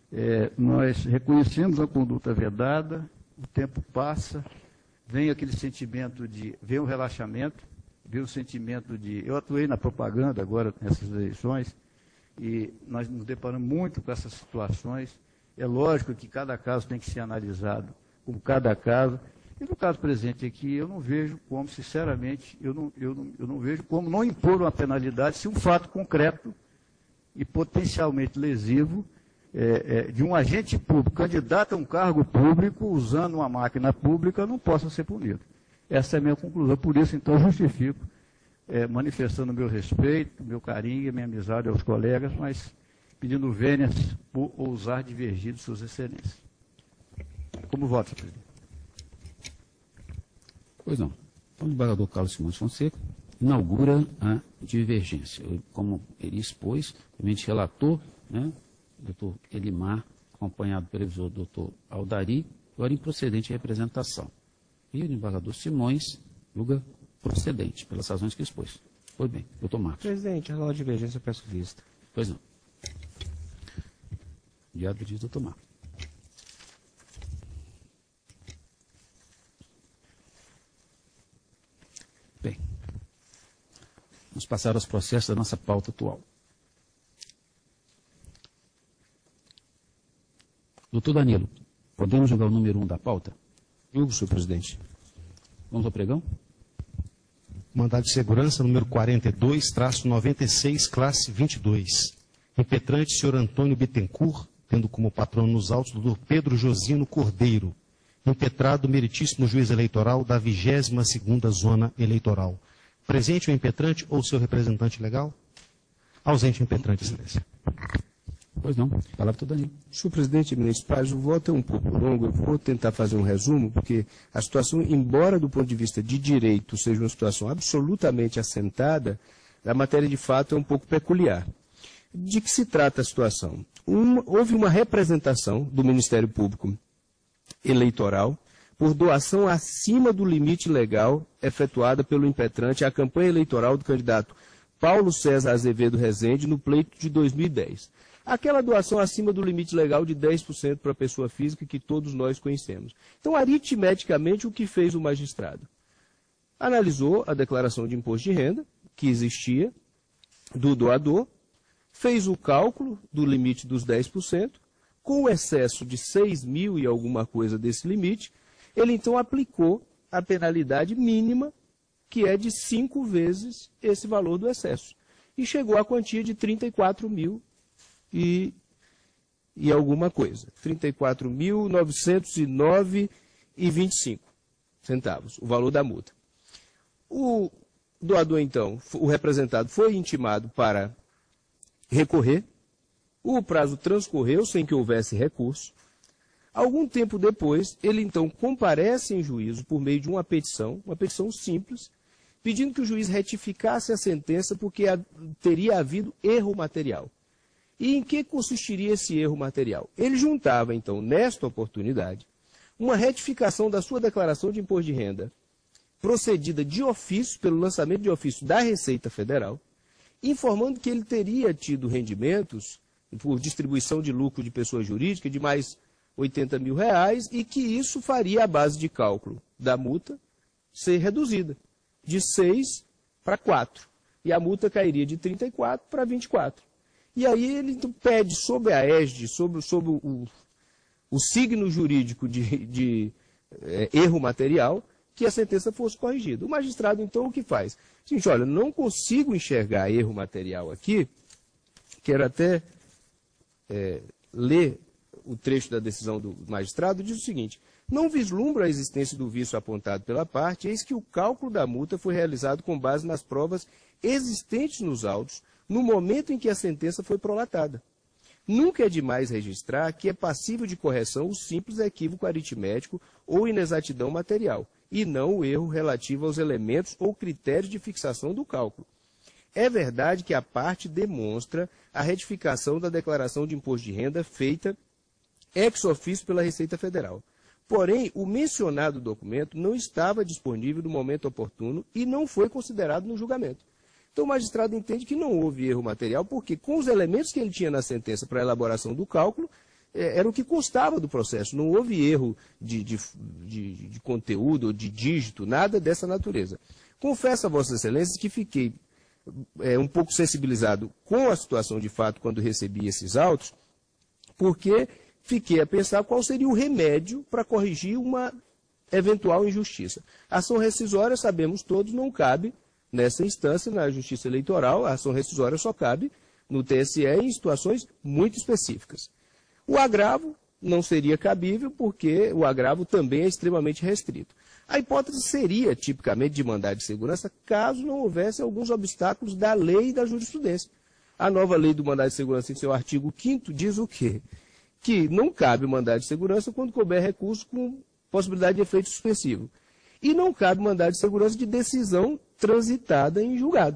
nós reconhecemos a conduta vedada, o tempo passa, vem aquele sentimento vem um relaxamento, vem um sentimento eu atuei na propaganda agora nessas eleições, e nós nos deparamos muito com essas situações. É lógico que cada caso tem que ser analisado como cada caso, e no caso presente aqui, eu não vejo como, sinceramente, eu não vejo como não impor uma penalidade se um fato concreto e potencialmente lesivo de um agente público, candidato a um cargo público, usando uma máquina pública, não possa ser punido. Essa é a minha conclusão. Por isso, então, justifico, manifestando o meu respeito, o meu carinho e a minha amizade aos colegas, mas pedindo vênias por ousar divergir de suas excelências. Como voto, senhor presidente? Pois não. Então, o desembargador Carlos Simões Fonseca inaugura a divergência. Como ele expôs, realmente relator, né, o doutor Elimar, acompanhado pelo revisor doutor Aldari, agora improcedente representação. E o desembargador Simões julga procedente, pelas razões que expôs. Pois bem, doutor Marcos. Presidente, a nova divergência eu peço vista. Pois não. Diário diz doutor Marcos. Bem, vamos passar aos processos da nossa pauta atual. Doutor Danilo, podemos jogar o número 1 da pauta? Julgo, senhor presidente. Vamos ao pregão? Mandado de segurança número 42-96, classe 22. Impetrante, senhor Antônio Bittencourt, tendo como patrono nos autos o doutor Pedro Josino Cordeiro. Impetrado, meritíssimo juiz eleitoral da 22ª Zona Eleitoral. Presente o impetrante ou seu representante legal? Ausente o impetrante, excelência. Pois não. Palavra do Danilo. Senhor presidente, eminentes pares, o voto é um pouco longo, eu vou tentar fazer um resumo, porque a situação, embora do ponto de vista de direito seja uma situação absolutamente assentada, a matéria de fato é um pouco peculiar. De que se trata a situação? Houve uma representação do Ministério Público Eleitoral por doação acima do limite legal efetuada pelo impetrante à campanha eleitoral do candidato Paulo César Azevedo Rezende no pleito de 2010. Aquela doação acima do limite legal de 10% para a pessoa física que todos nós conhecemos. Então, aritmeticamente, o que fez o magistrado? Analisou a declaração de imposto de renda que existia do doador, fez o cálculo do limite dos 10%, com o excesso de 6 mil e alguma coisa desse limite, ele então aplicou a penalidade mínima, que é de 5 vezes esse valor do excesso. E chegou à quantia de 34 mil e alguma coisa. 34.909,25 centavos, o valor da multa. O doador, então, o representado, foi intimado para recorrer. O prazo transcorreu sem que houvesse recurso. Algum tempo depois, ele então comparece em juízo por meio de uma petição simples, pedindo que o juiz retificasse a sentença porque teria havido erro material. E em que consistiria esse erro material? Ele juntava, então, nesta oportunidade, uma retificação da sua declaração de imposto de renda, procedida de ofício, pelo lançamento de ofício da Receita Federal, informando que ele teria tido rendimentos por distribuição de lucro de pessoa jurídica de mais R$80 mil e que isso faria a base de cálculo da multa ser reduzida de 6 para 4. E a multa cairia de 34 para 24. E aí ele pede sobre a égide, sobre o signo jurídico de erro material, que a sentença fosse corrigida. O magistrado, então, o que faz? Gente, olha, não consigo enxergar erro material aqui, quero até ler o trecho da decisão do magistrado, diz o seguinte: não vislumbra a existência do vício apontado pela parte, eis que o cálculo da multa foi realizado com base nas provas existentes nos autos, no momento em que a sentença foi prolatada. Nunca é demais registrar que é passível de correção o simples equívoco aritmético ou inexatidão material, e não o erro relativo aos elementos ou critérios de fixação do cálculo. É verdade que a parte demonstra a retificação da declaração de imposto de renda feita ex officio pela Receita Federal. Porém, o mencionado documento não estava disponível no momento oportuno e não foi considerado no julgamento. Então, o magistrado entende que não houve erro material, porque com os elementos que ele tinha na sentença para a elaboração do cálculo, era o que constava do processo. Não houve erro de conteúdo ou de dígito, nada dessa natureza. Confesso a Vossas Excelências que fiquei um pouco sensibilizado com a situação de fato quando recebi esses autos, porque fiquei a pensar qual seria o remédio para corrigir uma eventual injustiça. A ação rescisória, sabemos todos, não cabe nessa instância, na Justiça Eleitoral. A ação rescisória só cabe no TSE em situações muito específicas. O agravo não seria cabível, porque o agravo também é extremamente restrito. A hipótese seria, tipicamente, de mandado de segurança, caso não houvesse alguns obstáculos da lei e da jurisprudência. A nova lei do mandado de segurança, em seu artigo 5º, diz o quê? Que não cabe mandado de segurança quando couber recurso com possibilidade de efeito suspensivo. E não cabe mandado de segurança de decisão transitada em julgado.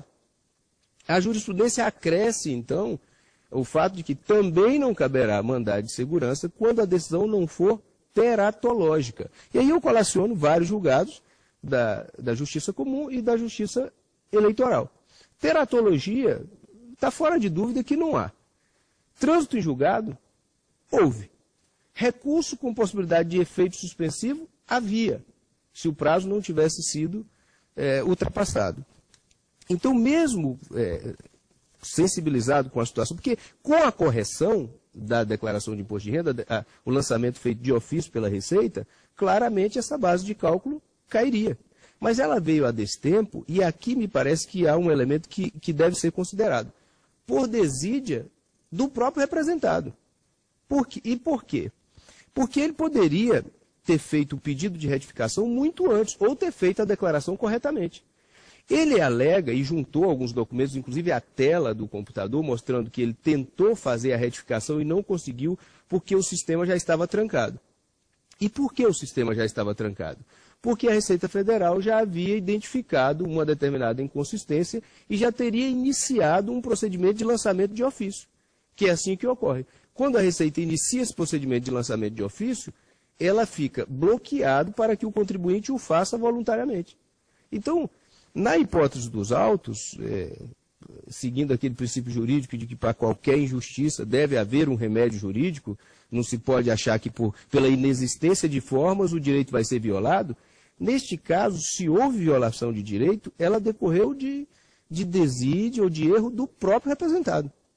A jurisprudência acresce, então, o fato de que também não caberá mandado de segurança quando a decisão não for teratológica. E aí eu colaciono vários julgados da Justiça Comum e da Justiça Eleitoral. Teratologia, está fora de dúvida que não há. Trânsito em julgado, houve. Recurso com possibilidade de efeito suspensivo, havia, se o prazo não tivesse sido ultrapassado. Então, mesmo sensibilizado com a situação, porque com a correção da declaração de imposto de renda, o lançamento feito de ofício pela Receita, claramente essa base de cálculo cairia. Mas ela veio a destempo, e aqui me parece que há um elemento que deve ser considerado. Por desídia do próprio representado. E por quê? Porque ele poderia ter feito o pedido de retificação muito antes, ou ter feito a declaração corretamente. Ele alega, e juntou alguns documentos, inclusive a tela do computador, mostrando que ele tentou fazer a retificação e não conseguiu, porque o sistema já estava trancado. E por que o sistema já estava trancado? Porque a Receita Federal já havia identificado uma determinada inconsistência e já teria iniciado um procedimento de lançamento de ofício, que é assim que ocorre. Quando a Receita inicia esse procedimento de lançamento de ofício, ela fica bloqueada para que o contribuinte o faça voluntariamente. Então, na hipótese dos autos, seguindo aquele princípio jurídico de que para qualquer injustiça deve haver um remédio jurídico, não se pode achar que pela inexistência de formas o direito vai ser violado. Neste caso, se houve violação de direito, ela decorreu de desídia ou de erro do próprio representado.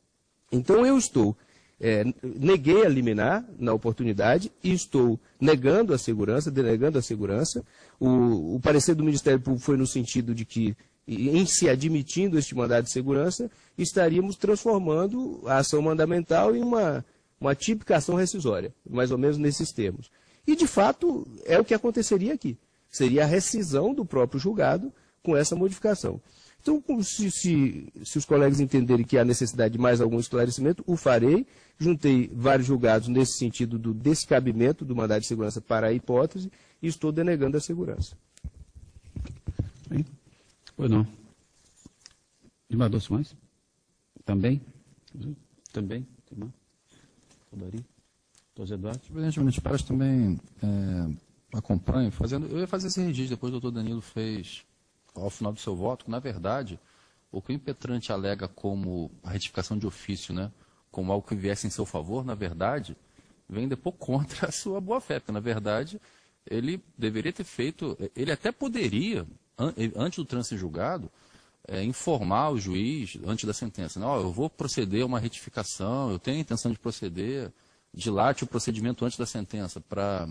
Então eu neguei a liminar na oportunidade e estou negando a segurança, denegando a segurança. O parecer do Ministério Público foi no sentido de que, em se admitindo este mandado de segurança, estaríamos transformando a ação mandamental em uma típica ação rescisória, mais ou menos nesses termos. E, de fato, é o que aconteceria aqui. Seria a rescisão do próprio julgado com essa modificação. Então, se os colegas entenderem que há necessidade de mais algum esclarecimento, o farei. Juntei vários julgados nesse sentido do descabimento do mandado de segurança para a hipótese e estou denegando a segurança. Bem, pois não. Desembargador Simões? Também? Também? Rodari? Doutor Eduardo? O presidente Municipais também acompanho, eu ia fazer esse registro, depois o doutor Danilo fez, ao final do seu voto, que, na verdade, o que o impetrante alega como a retificação de ofício, né, como algo que viesse em seu favor, na verdade, vem depor contra a sua boa-fé, porque, na verdade, ele deveria ter feito, ele até poderia, antes do trânsito em julgado, informar o juiz, antes da sentença, né, eu vou proceder a uma retificação, eu tenho a intenção de proceder, dilate o procedimento antes da sentença para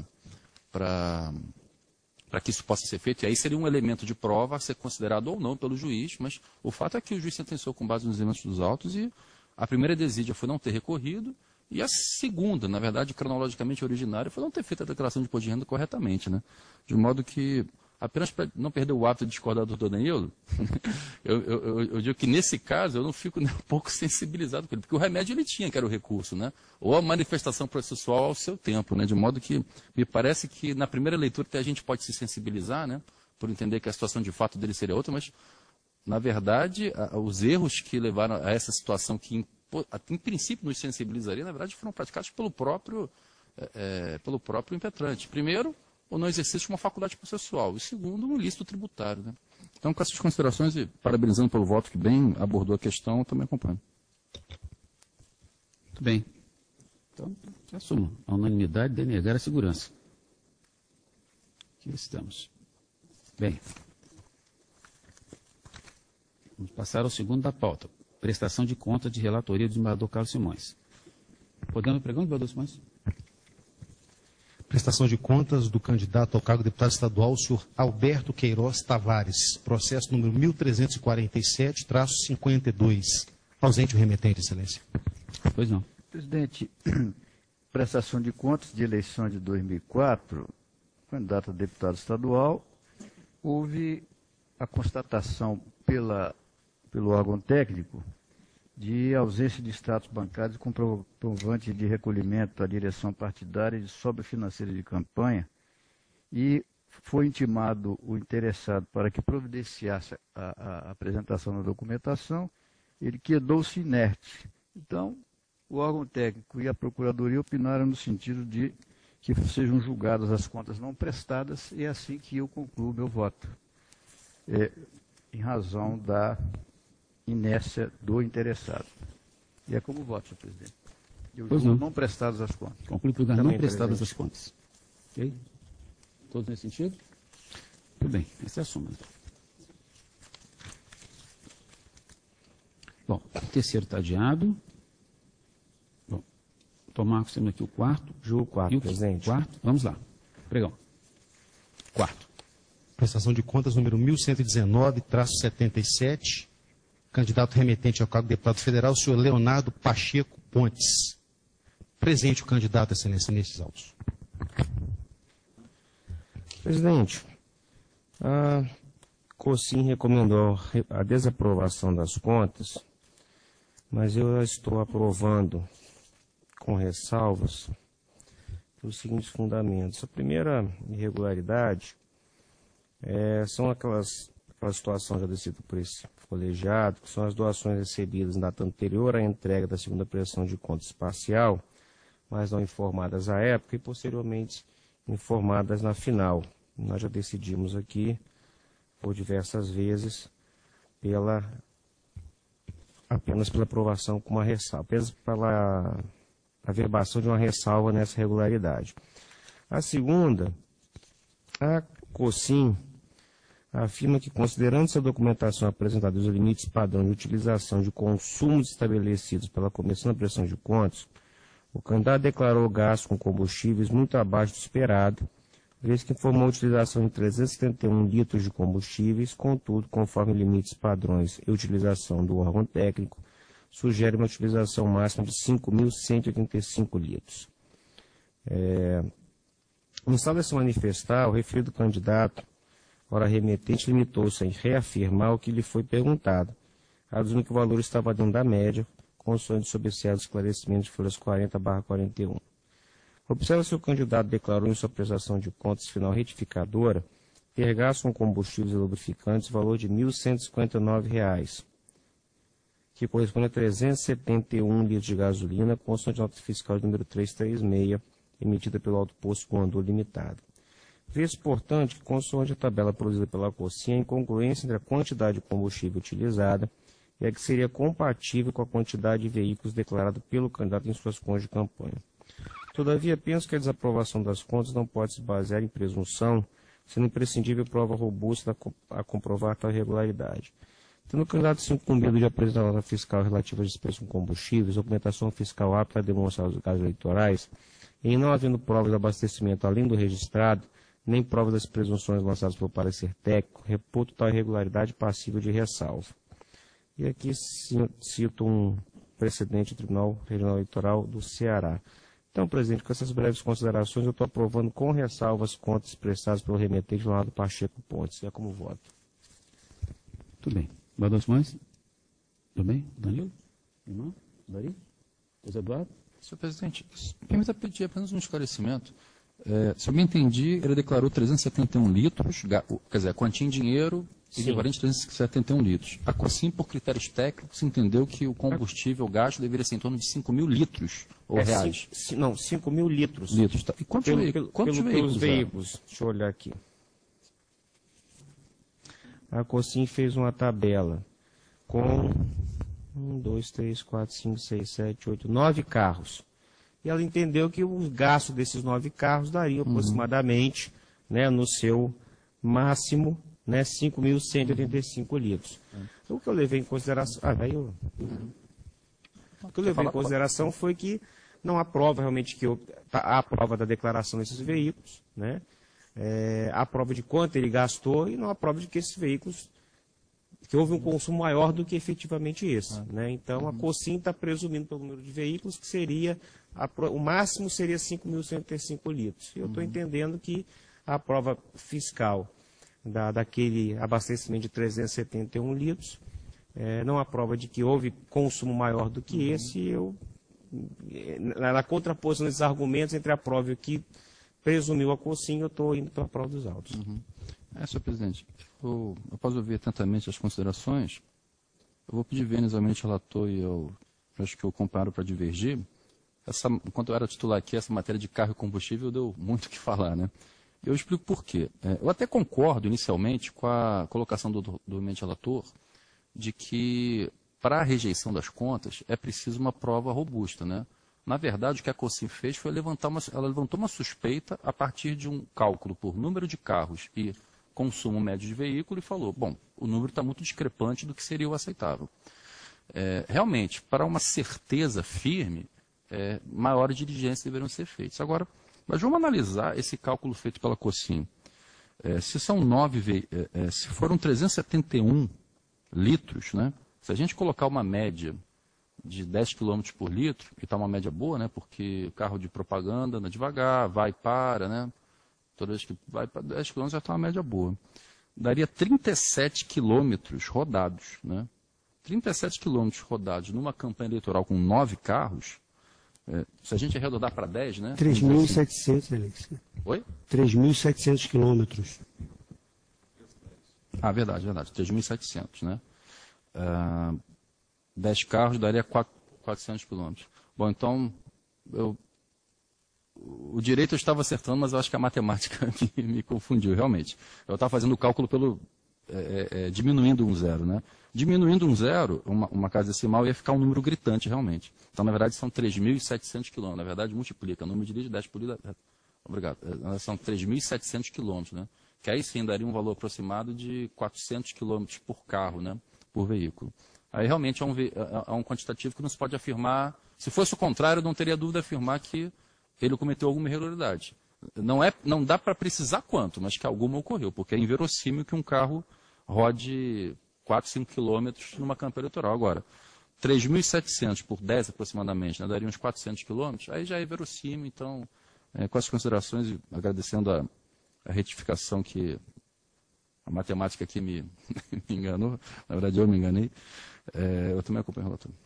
que isso possa ser feito, e aí seria um elemento de prova a ser considerado ou não pelo juiz, mas o fato é que o juiz sentenciou com base nos elementos dos autos e a primeira desídia foi não ter recorrido e a segunda, na verdade, cronologicamente originária, foi não ter feito a declaração de imposto de renda corretamente, né? De modo que, apenas para não perder o hábito de discordar do doutor Danilo, eu digo que nesse caso eu não fico nem um pouco sensibilizado com ele, porque o remédio ele tinha, que era o recurso, né? Ou a manifestação processual ao seu tempo, né? De modo que me parece que na primeira leitura até a gente pode se sensibilizar, né? Por entender que a situação de fato dele seria outra, mas na verdade os erros que levaram a essa situação que em princípio nos sensibilizaria, na verdade foram praticados pelo próprio impetrante. Primeiro, o não exercício de uma faculdade processual. E segundo, um ilícito tributário. Né? Então, com essas considerações e parabenizando pelo voto que bem abordou a questão, eu também acompanho. Muito bem. Então, já assumo. A unanimidade de negar a segurança. Aqui estamos. Bem. Vamos passar ao segundo da pauta. Prestação de contas de relatoria do desembargador Carlos Simões. Podemos pregar, desembargador Simões? Prestação de contas do candidato ao cargo de deputado estadual, o senhor Alberto Queiroz Tavares. Processo número 1347-52. Ausente o remetente, excelência. Pois não. Presidente, prestação de contas de eleição de 2004, candidato a deputado estadual, houve a constatação pelo órgão técnico de ausência de extratos bancários e comprovante de recolhimento à direção partidária e de sobra financeira de campanha, e foi intimado o interessado para que providenciasse a apresentação da documentação, ele quedou-se inerte. Então, o órgão técnico e a Procuradoria opinaram no sentido de que sejam julgadas as contas não prestadas, e é assim que eu concluo meu voto, em razão da inércia do interessado. E é como voto, senhor presidente. Eu julgo não prestadas as contas. Conclui por não prestadas as contas. Ok? Todos nesse sentido? Tudo bem, esse é a soma. Bom, o terceiro está adiado. Bom, Marcos, temos aqui o quarto. Julgo o quarto, presidente. Quarto, vamos lá. Pregão. Quarto. Prestação de contas número 1119-77. Candidato remetente ao cargo de deputado federal, o senhor Leonardo Pacheco Pontes. Presente o candidato, excelência, nestes autos. Presidente, a COSIM recomendou a desaprovação das contas, mas eu estou aprovando com ressalvas pelos seguintes fundamentos. A primeira irregularidade são aquela situação já decidida por esse colegiado, que são as doações recebidas na data anterior à entrega da segunda prestação de contas parcial, mas não informadas à época e posteriormente informadas na final. Nós já decidimos aqui, por diversas vezes, apenas pela aprovação com uma ressalva, apenas pela averbação de uma ressalva nessa irregularidade. A segunda, a COSIM afirma que, considerando-se a documentação apresentada os limites padrão de utilização de consumos estabelecidos pela Comissão de Prestação de Contas, o candidato declarou gasto com combustíveis muito abaixo do esperado, vez que informou a utilização de 371 litros de combustíveis, contudo, conforme limites padrões e utilização do órgão técnico, sugere uma utilização máxima de 5.185 litros. No estado a se manifestar, o referido candidato, ora remetente, limitou-se a reafirmar o que lhe foi perguntado, aduzindo que o valor estava dentro da média, consoante sob-esse esclarecimento de folhas 40/41. Observa-se que o candidato declarou em sua prestação de contas final retificadora ter gasto com combustíveis e lubrificantes valor de R$ 1.159, que corresponde a 371 litros de gasolina, consoante nota fiscal de número 336, emitida pelo Auto Posto Guandu Limitado. Vê-se, portanto, que, consoante a tabela produzida pela COCIN, a incongruência entre a quantidade de combustível utilizada e a que seria compatível com a quantidade de veículos declarada pelo candidato em suas contas de campanha. Todavia, penso que a desaprovação das contas não pode se basear em presunção, sendo imprescindível prova robusta a comprovar tal irregularidade. Tendo o candidato se incumbido de apresentar nota fiscal relativa às despesas com combustíveis, documentação fiscal apta a demonstrar os gastos eleitorais, e não havendo provas de abastecimento além do registrado, nem prova das presunções lançadas pelo parecer técnico, reputo tal irregularidade passível de ressalva. E aqui cito um precedente do Tribunal Regional Eleitoral do Ceará. Então, presidente, com essas breves considerações, eu estou aprovando com ressalva as contas expressadas pelo remetente Leonardo Pacheco Pontes. É como voto. Tudo bem. Badão Simões? Tudo bem? Danilo? Irmão? Dari? José Eduardo? Senhor presidente, permita pedir apenas um esclarecimento. Se eu me entendi, ele declarou 371 litros, quer dizer, a quantia em dinheiro equivalente a 371 litros. A COCIN, por critérios técnicos, entendeu que o combustível gasto deveria ser em torno de 5.000 litros ou reais. Não, 5.000 litros. Litros, tá. E quantos pelos veículos? Deixa eu olhar aqui. A COCIN fez uma tabela com 1, 2, 3, 4, 5, 6, 7, 8, 9 carros. E ela entendeu que o gasto desses 9 carros daria aproximadamente, né, no seu máximo, né, 5.185 litros. O que eu levei em consideração... O que eu levei em consideração foi que não há prova realmente há prova da declaração desses veículos, né? Há prova de quanto ele gastou e não há prova de que esses veículos, que houve um consumo maior do que efetivamente esse. Né? Então, a COCIN está presumindo pelo número de veículos que seria, o máximo seria 5.185 litros. Eu estou entendendo que a prova fiscal daquele abastecimento de 371 litros, não há prova de que houve consumo maior do que esse. Na contraposição desses argumentos entre a prova e o que presumiu a COCIN, eu estou indo para a prova dos autos. Senhor presidente, eu posso ouvir atentamente as considerações. Eu vou pedir veniosamente ao relator e eu acho que eu comparo para divergir. Enquanto eu era titular aqui, essa matéria de carro e combustível deu muito o que falar, né? Eu explico por quê. Eu até concordo inicialmente com a colocação do eminente relator de que para a rejeição das contas é preciso uma prova robusta, né? Na verdade, o que a COCIN fez foi ela levantou uma suspeita a partir de um cálculo por número de carros e consumo médio de veículo e falou, bom, o número está muito discrepante do que seria o aceitável. Realmente, para uma certeza firme, maiores diligências deveriam ser feitas. Agora, mas vamos analisar esse cálculo feito pela COCIN. Se foram 371 litros, né? Se a gente colocar uma média de 10 km por litro, que está uma média boa, né? Porque o carro de propaganda anda devagar, vai e para, né? Toda vez que vai para 10 km já está uma média boa. Daria 37 quilômetros rodados, né? 37 quilômetros rodados numa campanha eleitoral com 9 carros, se a gente arredondar para 10, né? 3.700, Alex. Oi? 3.700 quilômetros. Verdade. 3.700, né? 10 carros daria 400 quilômetros. Bom, então, o direito eu estava acertando, mas eu acho que a matemática me confundiu, realmente. Eu estava fazendo o cálculo diminuindo um zero, né? Diminuindo um zero, uma casa decimal ia ficar um número gritante, realmente. Então, na verdade, são 3.700 quilômetros. Na verdade, multiplica. O número de 10 por ida... Obrigado. São 3.700 quilômetros, né? que aí sim daria um valor aproximado de 400 quilômetros por carro, né, por veículo. Aí realmente é um quantitativo que não se pode afirmar. Se fosse o contrário, eu não teria dúvida de afirmar que ele cometeu alguma irregularidade. Não dá para precisar quanto, mas que alguma ocorreu, porque é inverossímil que um carro rode 4, 5 quilômetros numa campanha eleitoral. Agora, 3.700 por 10 aproximadamente, né, daria uns 400 quilômetros, aí já é verossímil. Então, com essas considerações, agradecendo a retificação que a matemática aqui me enganou, na verdade eu me enganei, eu também acompanho o relatório.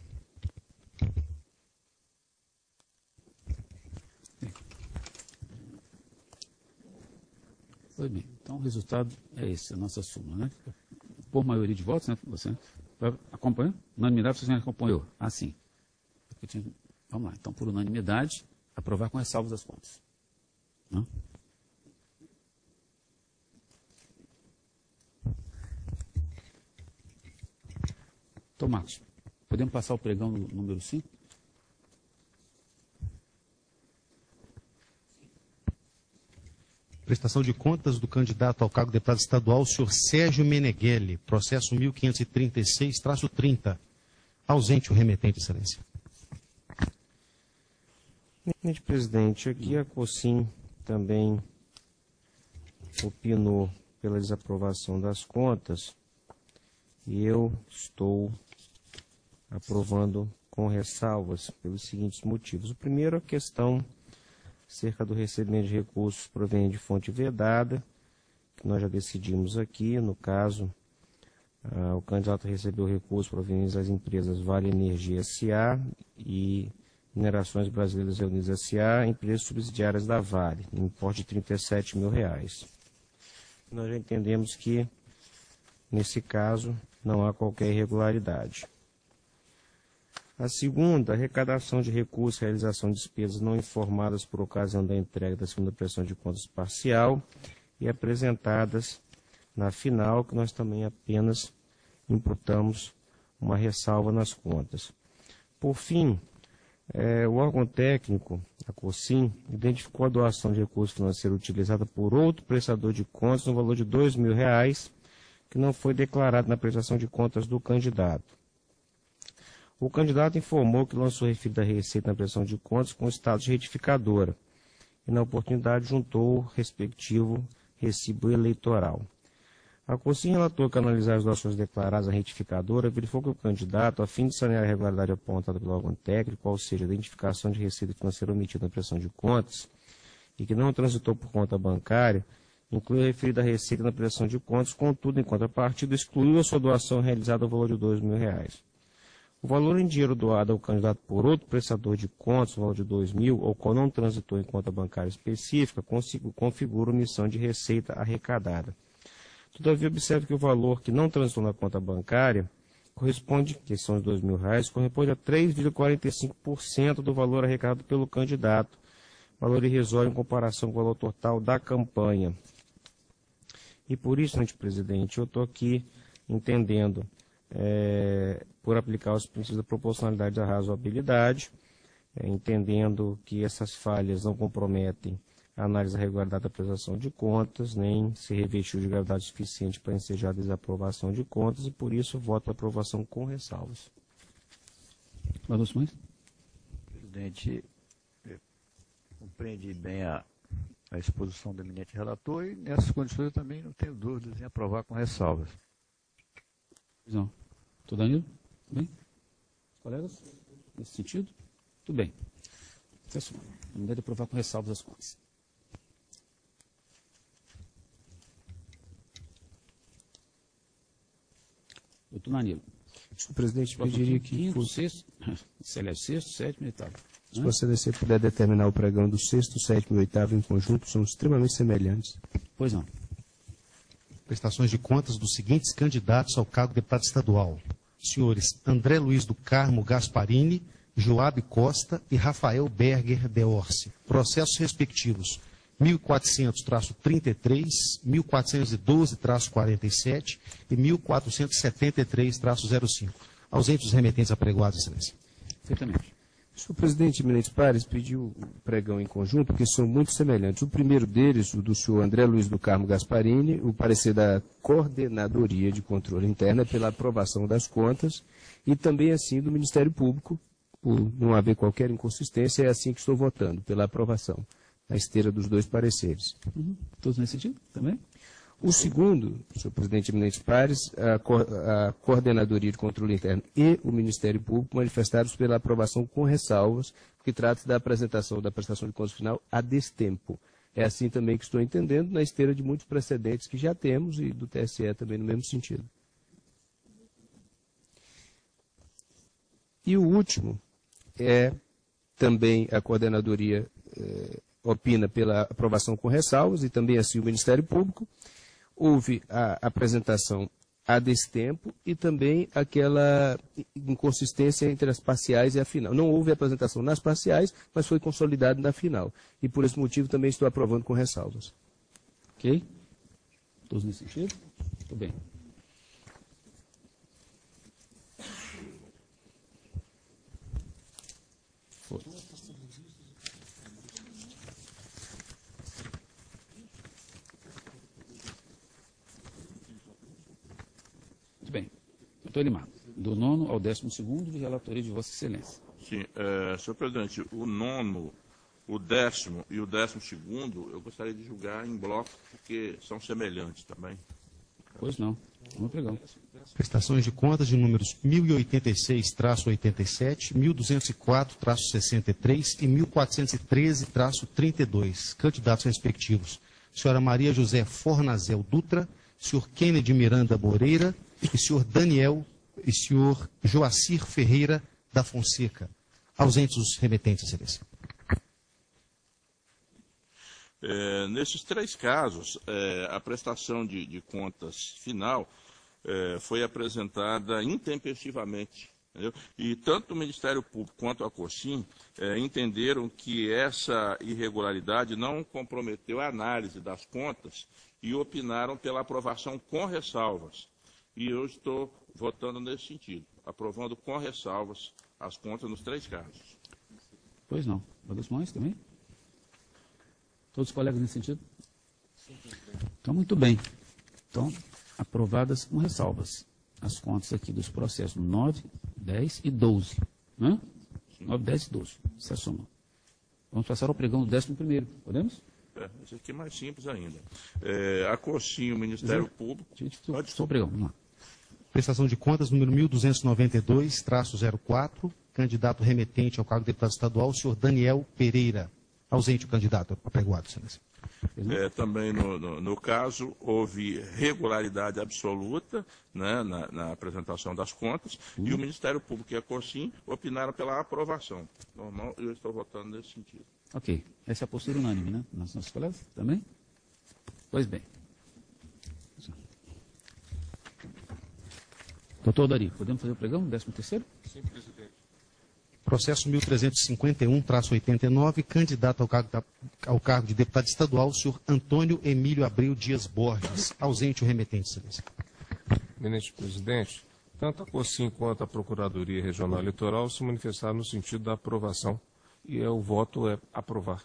Foi bem. Então, o resultado é esse, a nossa súmula, né? Por maioria de votos, né? Você acompanhou? Unanimidade, você já acompanhou? Ah, sim. Vamos lá. Então, por unanimidade, aprovar com ressalvas das contas. Não? Tomás, podemos passar o pregão número 5? Prestação de contas do candidato ao cargo de deputado estadual, o senhor Sérgio Meneghelli, processo 1536-30. Ausente o remetente, excelência. Senhor presidente, aqui a COSIM também opinou pela desaprovação das contas e eu estou aprovando com ressalvas pelos seguintes motivos. O primeiro, a questão cerca do recebimento de recursos provenientes de fonte vedada, que nós já decidimos aqui. No caso, o candidato recebeu recursos provenientes das empresas Vale Energia S.A. e Minerações Brasileiras Reunidas S.A., empresas subsidiárias da Vale, em importe de R$ 37 mil. Nós já entendemos que, nesse caso, não há qualquer irregularidade. A segunda, arrecadação de recursos e realização de despesas não informadas por ocasião da entrega da segunda prestação de contas parcial e apresentadas na final, que nós também apenas imputamos uma ressalva nas contas. Por fim, o órgão técnico, a COSIM, identificou a doação de recurso financeiro utilizada por outro prestador de contas no valor de R$ 2 mil, que não foi declarado na prestação de contas do candidato. O candidato informou que lançou referida receita na prestação de contas com status de retificadora e, na oportunidade, juntou o respectivo recibo eleitoral. A COSIM relatou que, ao analisar as doações declaradas à retificadora, verificou que o candidato, a fim de sanear a irregularidade apontada pelo órgão técnico, ou seja, a identificação de receita financeira omitida na prestação de contas, e que não transitou por conta bancária, incluiu a referida receita na prestação de contas, contudo, em contrapartida, excluiu a sua doação realizada ao valor de R$ 2 mil. O valor em dinheiro doado ao candidato por outro prestador de contas, no valor de R$ 2 mil, ou qual não transitou em conta bancária específica, configura omissão de receita arrecadada. Todavia, observe que o valor que não transitou na conta bancária corresponde, que são os R$ 2 mil, corresponde a 3,45% do valor arrecadado pelo candidato, valor irrisório em comparação com o valor total da campanha. E por isso, senhor presidente, eu estou aqui entendendo, por aplicar os princípios da proporcionalidade e da razoabilidade, entendendo que essas falhas não comprometem a análise da regularidade da prestação de contas, nem se revestiu de gravidade suficiente para ensejar a desaprovação de contas, e por isso voto a aprovação com ressalvas. Presidente, compreendi bem a exposição do eminente relator e nessas condições eu também não tenho dúvidas em aprovar com ressalvas. Não. Doutor Danilo? Bem? Colegas? Nesse sentido? Tudo bem. Não deve aprovar com ressalvas as contas. Doutor Danilo. Senhor presidente, pediria que quinto, sexto, sexto, sétimo e oitavo. Se Vossa Excelência puder determinar o pregão do sexto, sétimo e oitavo em conjunto, são extremamente semelhantes. Pois não. Prestações de contas dos seguintes candidatos ao cargo de deputado estadual. Senhores André Luiz do Carmo Gasparini, Joabe Costa e Rafael Berger de Orsi. Processos respectivos 1400-33, 1412-47 e 1473-05. Ausentes os remetentes apregoados, excelência. Perfeitamente. Senhor presidente, eminentes pares, pediu o pregão em conjunto, porque são muito semelhantes. O primeiro deles, o do senhor André Luiz do Carmo Gasparini, o parecer da Coordenadoria de Controle Interno é pela aprovação das contas, e também assim do Ministério Público, por não haver qualquer inconsistência, é assim que estou votando, pela aprovação, na esteira dos dois pareceres. Todos nesse sentido também? O segundo, senhor presidente, eminentes pares, a Coordenadoria de Controle Interno e o Ministério Público manifestaram-se pela aprovação com ressalvas, que trata da apresentação da prestação de contas final a destempo. É assim também que estou entendendo, na esteira de muitos precedentes que já temos e do TSE também no mesmo sentido. E o último é também a Coordenadoria opina pela aprovação com ressalvas e também assim o Ministério Público. Houve a apresentação a destempo e também aquela inconsistência entre as parciais e a final. Não houve apresentação nas parciais, mas foi consolidado na final. E por esse motivo também estou aprovando com ressalvas. Ok? Todos nesse sentido? Muito bem. Foi. Bem, doutor Elimar, do 9º ao 12º de relatoria de Vossa Excelência. Sim, senhor presidente, o 9º, o 10º e o 12º eu gostaria de julgar em bloco, porque são semelhantes também. Pois não, vamos pegar. Prestações de contas de números 1086-87, 1204-63 e 1413-32. Candidatos respectivos. Senhora Maria José Fornazel Dutra, senhor Kennedy Miranda Moreira e senhor Daniel e senhor Joacir Ferreira da Fonseca. Ausentes os remetentes, excelência. Nesses três casos, a prestação de contas final foi apresentada intempestivamente. Entendeu? E tanto o Ministério Público quanto a COSIM entenderam que essa irregularidade não comprometeu a análise das contas e opinaram pela aprovação com ressalvas. E eu estou votando nesse sentido, aprovando com ressalvas as contas nos três casos. Pois não. Todas mães também? Todos os colegas nesse sentido? Então, muito bem. Então, aprovadas com ressalvas as contas aqui dos processos 9, 10 e 12. Né? 9, 10 e 12. Se assoma. Vamos passar ao pregão do 11º. Podemos? Esse aqui é mais simples ainda. A COSIM, o Ministério Público... Só o pregão, vamos lá. Prestação de contas número 1292-04, candidato remetente ao cargo de deputado estadual, o senhor Daniel Pereira. Ausente o candidato, apregoado, excelência. Também no caso, houve regularidade absoluta, né, na apresentação das contas, e o Ministério Público e a COSIM opinaram pela aprovação. Normal, eu estou votando nesse sentido. Ok. Essa é a postura unânime, né? Nas nossas colegas também? Pois bem. Doutor Dari, podemos fazer o pregão, 13º? Sim, presidente. Processo 1351-89, candidato ao cargo de deputado estadual, o senhor Antônio Emílio Abreu Dias Borges. Ausente o remetente, excelência. Eminente presidente, tanto a COSIM quanto a Procuradoria Regional Eleitoral se manifestaram no sentido da aprovação. E o voto é aprovar.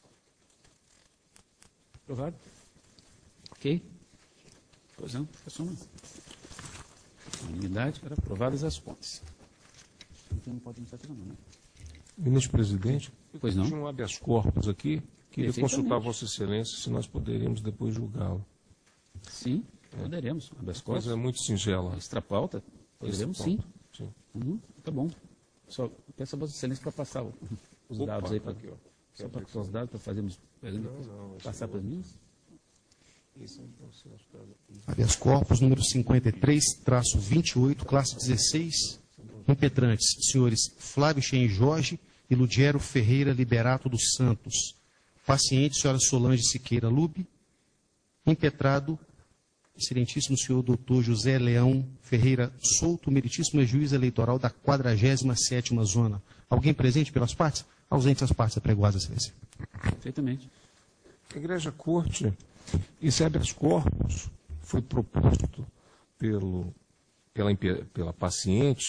Aprovado? Ok. Pois não, assuma. Unanimidade para aprovadas as contas. Então não pode estar não, né? Eminente presidente, pois não. Tinha um habeas corpus aqui, queria consultar Vossa Excelência se nós poderíamos depois julgá-lo. Sim, poderemos. Habeas corpus. Coisa muito singela. Extra pauta, poderemos sim. Sim. Tá bom. Só peço a Vossa Excelência para passar os dados aí. Aqui, ó. Só para passar os dados para fazermos. Passar para as minhas? Isso, então, Habeas corpus número 53-28, classe 16, impetrantes, senhores Flávio Chen Jorge e Ludiero Ferreira Liberato dos Santos. Paciente, senhora Solange Siqueira Lube. Impetrado, excelentíssimo senhor doutor José Leão Ferreira Souto, meritíssimo juiz eleitoral da 47ª Zona. Alguém presente pelas partes? Ausente as partes apregoadas, excelência. Perfeitamente. Igreja Corte, esse habeas corpus foi proposto pela paciente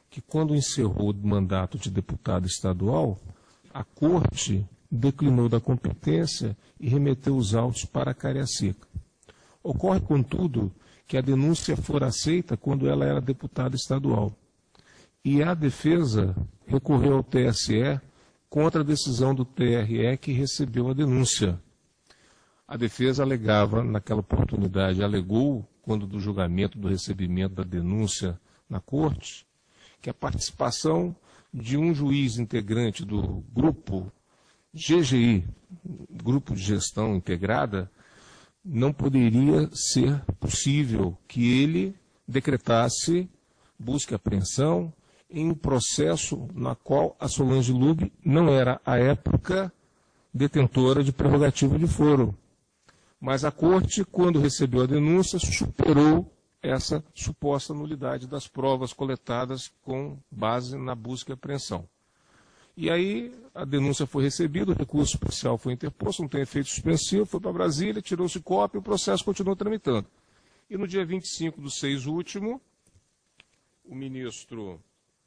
que, quando encerrou o mandato de deputado estadual, a Corte declinou da competência e remeteu os autos para Cariacica. Ocorre, contudo, que a denúncia fora aceita quando ela era deputada estadual. E a defesa recorreu ao TSE contra a decisão do TRE que recebeu a denúncia. A defesa alegava, naquela oportunidade, alegou, quando do julgamento do recebimento da denúncia na Corte, que a participação de um juiz integrante do grupo GGI, Grupo de Gestão Integrada, não poderia ser possível que ele decretasse busca e apreensão em um processo na qual a Solange Lube não era, à época, detentora de prerrogativa de foro. Mas a Corte, quando recebeu a denúncia, superou essa suposta nulidade das provas coletadas com base na busca e apreensão. E aí a denúncia foi recebida, o recurso especial foi interposto, não tem efeito suspensivo, foi para Brasília, tirou-se cópia e o processo continuou tramitando. E no dia 25/6 último, o ministro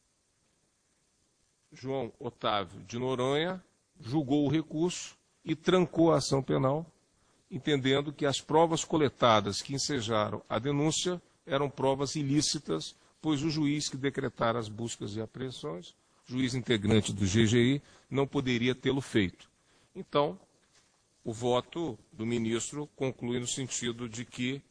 João Otávio de Noronha julgou o recurso e trancou a ação penal, entendendo que as provas coletadas que ensejaram a denúncia eram provas ilícitas, pois o juiz que decretara as buscas e apreensões, juiz integrante do GGI, não poderia tê-lo feito. Então, o voto do ministro conclui no sentido de que,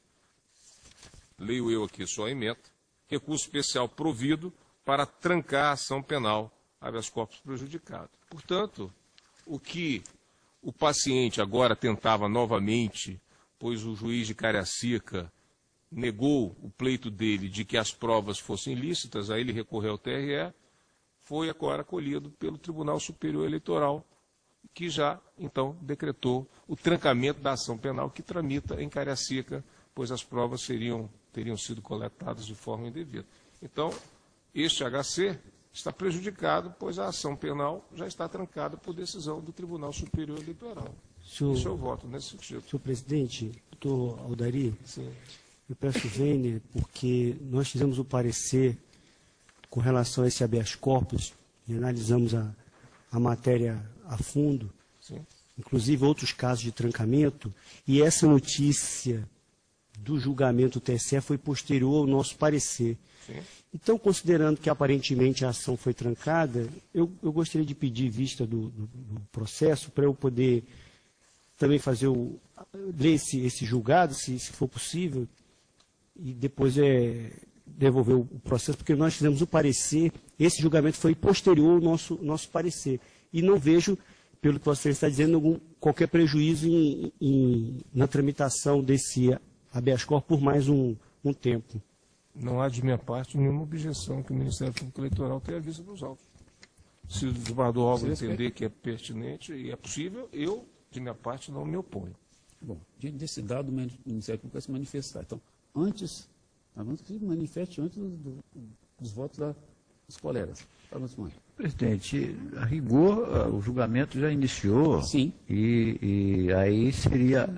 leio eu aqui só a emenda, recurso especial provido para trancar a ação penal habeas corpus prejudicado. Portanto, o que o paciente agora tentava novamente, pois o juiz de Cariacica negou o pleito dele de que as provas fossem ilícitas, aí ele recorreu ao TRE, foi agora acolhido pelo Tribunal Superior Eleitoral, que já, então, decretou o trancamento da ação penal que tramita em Cariacica, pois as provas teriam sido coletadas de forma indevida. Então, este HC está prejudicado, pois a ação penal já está trancada por decisão do Tribunal Superior Eleitoral. Esse é o voto nesse sentido. Senhor presidente, doutor Aldari, Sim. eu peço vênia porque nós fizemos o parecer com relação a esse habeas corpus e analisamos a matéria a fundo, Sim. inclusive outros casos de trancamento, e essa notícia do julgamento do TSE foi posterior ao nosso parecer. Sim. Então, considerando que aparentemente a ação foi trancada, eu gostaria de pedir vista do processo para eu poder também fazer ler esse julgado, se for possível, e depois devolver o processo, porque nós fizemos o parecer, esse julgamento foi posterior ao nosso parecer. E não vejo, pelo que você está dizendo, qualquer prejuízo na tramitação desse habeas corpus por mais um tempo. Não há de minha parte nenhuma objeção que o Ministério Público Eleitoral tenha vista dos autos. Se o desembargador Alves entender que é pertinente e é possível, eu, de minha parte, não me oponho. Bom, diante desse dado, o Ministério Público vai se manifestar. Então, antes, vamos que se manifeste antes dos votos dos colegas. Presidente, a rigor, o julgamento já iniciou. Sim. E aí seria,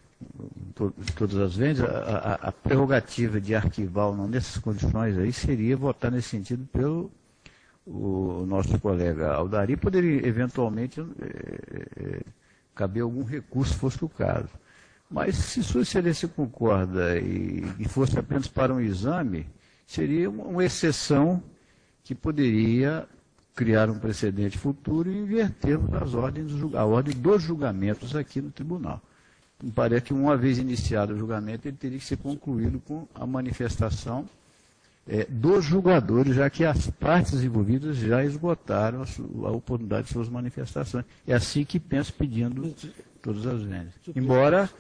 todas as vezes, a prerrogativa de arquivar ou não nessas condições aí seria votar nesse sentido pelo o nosso colega Aldari. Poderia, eventualmente, caber algum recurso, se fosse o caso. Mas, se Sua Excelência concorda e fosse apenas para um exame, seria uma exceção que poderia criar um precedente futuro e invertermos a ordem dos julgamentos aqui no tribunal. Me parece que, uma vez iniciado o julgamento, ele teria que ser concluído com a manifestação dos julgadores, já que as partes envolvidas já esgotaram a oportunidade de suas manifestações. É assim que penso, pedindo todas as vezes. Embora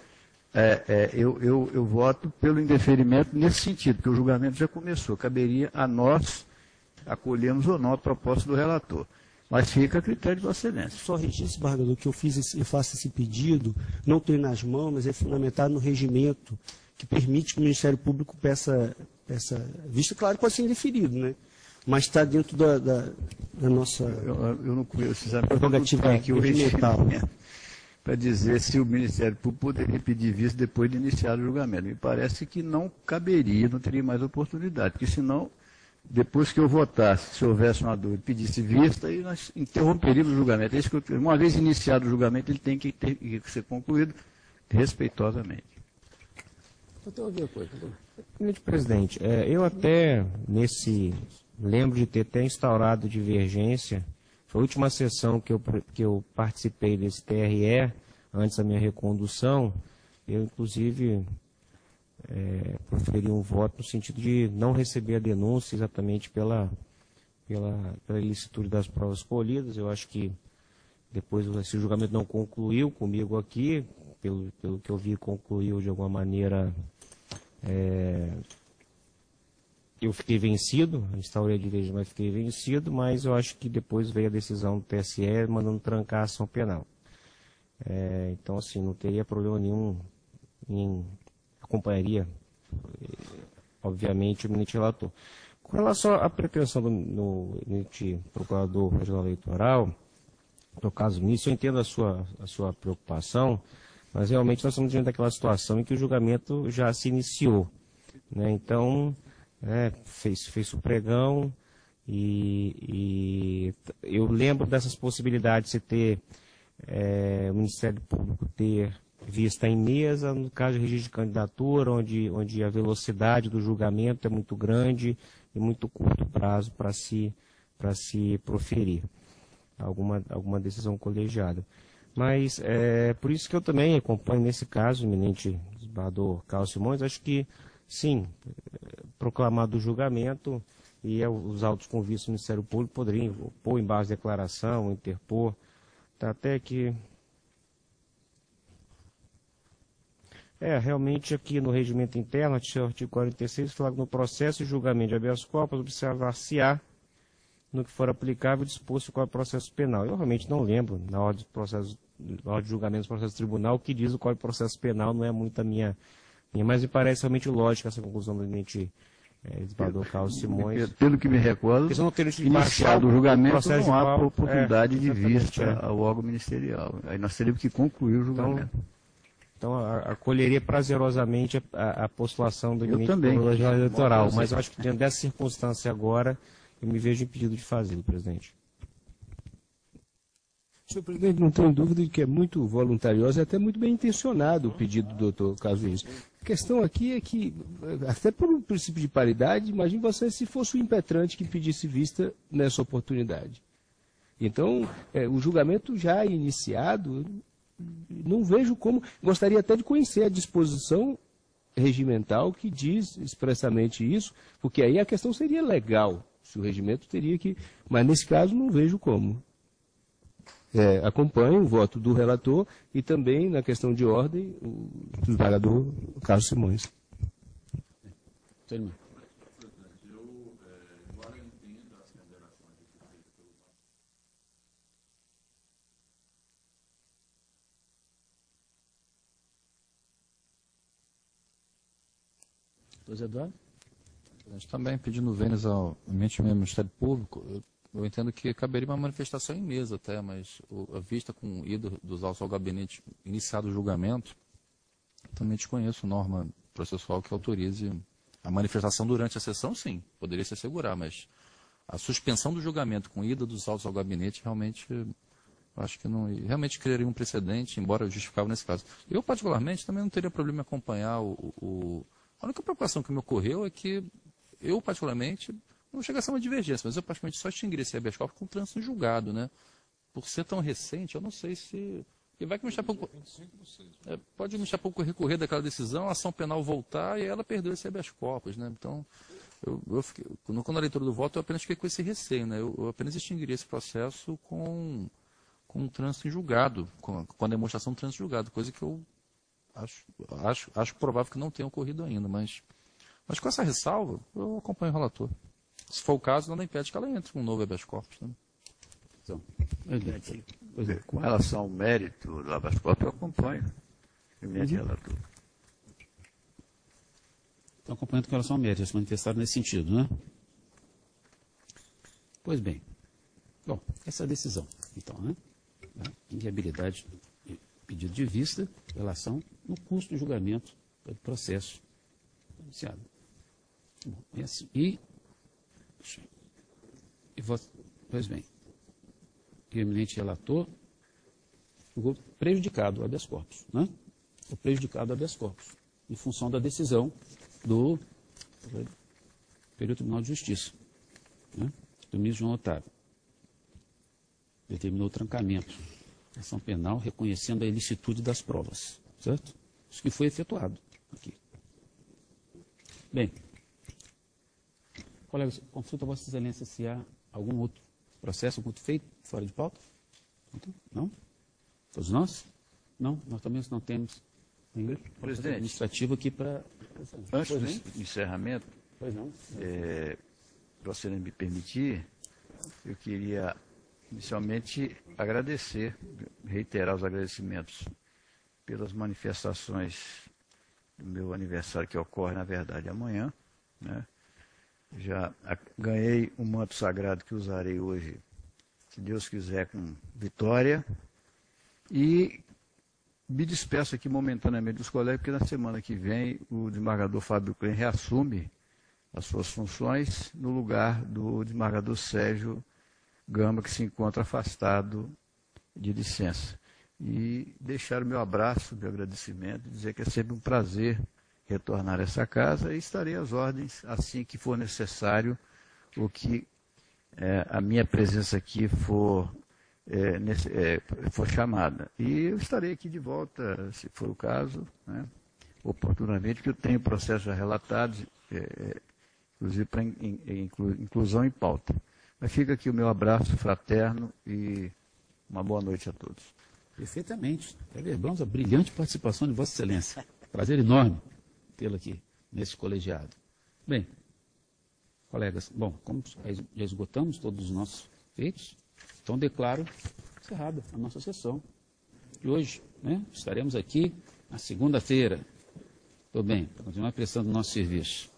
eu voto pelo indeferimento nesse sentido, porque o julgamento já começou. Caberia a nós acolhermos ou não a proposta do relator. Mas fica a critério de Vossa Excelência. Só registro, desembargador, que eu faço esse pedido, não tenho nas mãos, mas é fundamentado no regimento que permite que o Ministério Público peça vista. Claro que pode ser indeferido, né? Mas está dentro da nossa eu não conheço prerrogativa regimental. Para dizer se o Ministério Público poderia pedir vista depois de iniciar o julgamento. Me parece que não caberia, não teria mais oportunidade, porque senão depois que eu votasse, se houvesse uma dúvida, pedisse vista, e nós interromperíamos o julgamento. É isso que uma vez iniciado o julgamento, ele tem que ser concluído respeitosamente. Senhor presidente, eu até lembro de ter até instaurado divergência. Foi a última sessão que eu participei desse TRE, antes da minha recondução, eu inclusive proferi um voto no sentido de não receber a denúncia exatamente pela ilicitude das provas colhidas. Eu acho que depois esse julgamento não concluiu comigo aqui, pelo que eu vi, concluiu de alguma maneira. Eu fiquei vencido, instaurei a divergência, mas fiquei vencido, mas eu acho que depois veio a decisão do TSE mandando trancar a ação penal. Então, assim, não teria problema nenhum acompanharia, obviamente, o eminente relator. Com relação à pretensão do eminente procurador regional eleitoral, no caso nisso, eu entendo a sua preocupação, mas realmente nós estamos diante daquela situação em que o julgamento já se iniciou, né? Então, fez o pregão e eu lembro dessas possibilidades de ter o Ministério Público ter vista em mesa, no caso de registro de candidatura, onde a velocidade do julgamento é muito grande e muito curto prazo para se proferir alguma decisão colegiada. Mas por isso que eu também acompanho nesse caso o eminente desembargador Carlos Simões. Acho que sim, proclamado o julgamento e os autos convictos do Ministério Público poderiam pôr em base de declaração, interpor, tá, até que realmente aqui no regimento interno, artigo 46, fala que no processo de julgamento de habeas corpus observar-se-á no que for aplicável disposto qual é o processo penal. Eu realmente não lembro, na hora de julgamento do processo tribunal, o que diz o Código de Processo Penal, não é muito a minha, mas me parece realmente lógica essa conclusão do eminente desembargador Carlos Simões. Pelo que me recordo, iniciado o julgamento, não há oportunidade de vista ao órgão ministerial. Aí nós teríamos que concluir o julgamento. Então, acolheria prazerosamente a postulação do eminente procurador eleitoral, mas eu acho que diante dessa circunstância agora, eu me vejo impedido de fazê-lo, presidente. Senhor presidente, não tenho dúvida de que é muito voluntarioso e até muito bem intencionado o pedido do doutor Carlos Vinícius. A questão aqui é que, até por um princípio de paridade, imagine você se fosse o impetrante que pedisse vista nessa oportunidade. Então, o julgamento já iniciado, não vejo como... Gostaria até de conhecer a disposição regimental que diz expressamente isso, porque aí a questão seria legal, se o regimento teria que... Mas nesse caso não vejo como. Acompanho o voto do relator e também, na questão de ordem, o desembargador Carlos Simões. Doutor Eduardo? Também pedindo vênias ao Ministério Público, eu entendo que caberia uma manifestação em mesa até, mas a vista com ida dos autos ao gabinete iniciado o julgamento, também desconheço norma processual que autorize a manifestação durante a sessão, sim, poderia se assegurar, mas a suspensão do julgamento com ida dos autos ao gabinete, realmente, acho que não, realmente criaria um precedente, embora justificável nesse caso. Eu, particularmente, também não teria problema em acompanhar a única preocupação que me ocorreu é que eu, particularmente, não chega a ser uma divergência, mas eu praticamente só extinguiria esse habeas corpus com o trânsito em julgado, né? Por ser tão recente, eu não sei se... E vai que o Ministério Público... pode o Ministério Público recorrer daquela decisão, a ação penal voltar e ela perdeu esse habeas corpus, né? Então, quando a leitura do voto, eu apenas fiquei com esse receio, né? Eu apenas extinguiria esse processo com o trânsito em julgado, com a demonstração do trânsito em julgado, coisa que eu acho provável que não tenha ocorrido ainda, mas com essa ressalva, eu acompanho o relator. Se for o caso, nada impede que ela entre com um novo habeas corpus. Né? Então, com relação ao mérito do habeas corpus, eu acompanho o eminente relator. Então, acompanhando com relação ao mérito, já se manifestaram nesse sentido, né? Pois bem. Bom, essa é a decisão, então, né? Inviabilidade de pedido de vista em relação no custo do julgamento do processo iniciado. Bom, e Pois bem, o eminente relator ficou prejudicado o habeas corpus, né? O prejudicado o habeas corpus, em função da decisão do Superior Tribunal de Justiça, né? Do ministro João Otávio. Determinou o trancamento da ação penal, reconhecendo a ilicitude das provas, certo? Isso que foi efetuado aqui. Bem, colegas, consulta a Vossa Excelência se há algum outro processo, algum outro feito fora de pauta? Não? Todos nós? Não, nós também não temos nenhum processo administrativo aqui para... Antes do encerramento, se você me permitir, eu queria inicialmente agradecer, reiterar os agradecimentos pelas manifestações do meu aniversário, que ocorre, na verdade, amanhã, né? Já ganhei um manto sagrado que usarei hoje, se Deus quiser, com vitória. E me despeço aqui momentaneamente dos colegas, porque na semana que vem o desembargador Fábio Klein reassume as suas funções no lugar do desembargador Sérgio Gama, que se encontra afastado de licença. E deixar o meu abraço, meu agradecimento, dizer que é sempre um prazer retornar a essa casa e estarei às ordens assim que for necessário, o que a minha presença aqui for chamada. E eu estarei aqui de volta, se for o caso, né, oportunamente, porque eu tenho processos já relatados, inclusive para inclusão em pauta. Mas fica aqui o meu abraço fraterno e uma boa noite a todos. Perfeitamente. Celebramos a brilhante participação de Vossa Excelência. Prazer enorme tê-lo aqui, nesse colegiado. Bem, colegas, bom, como já esgotamos todos os nossos feitos, então declaro encerrada a nossa sessão de hoje, né? Estaremos aqui na segunda-feira. Tudo bem, para continuar prestando o nosso serviço.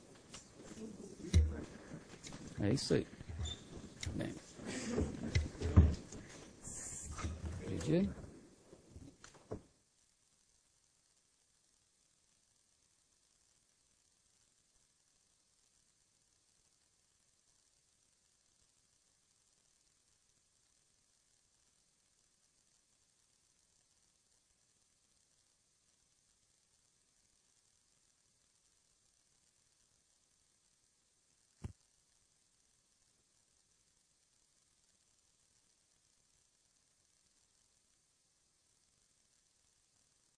É isso aí. Bem. Entendi.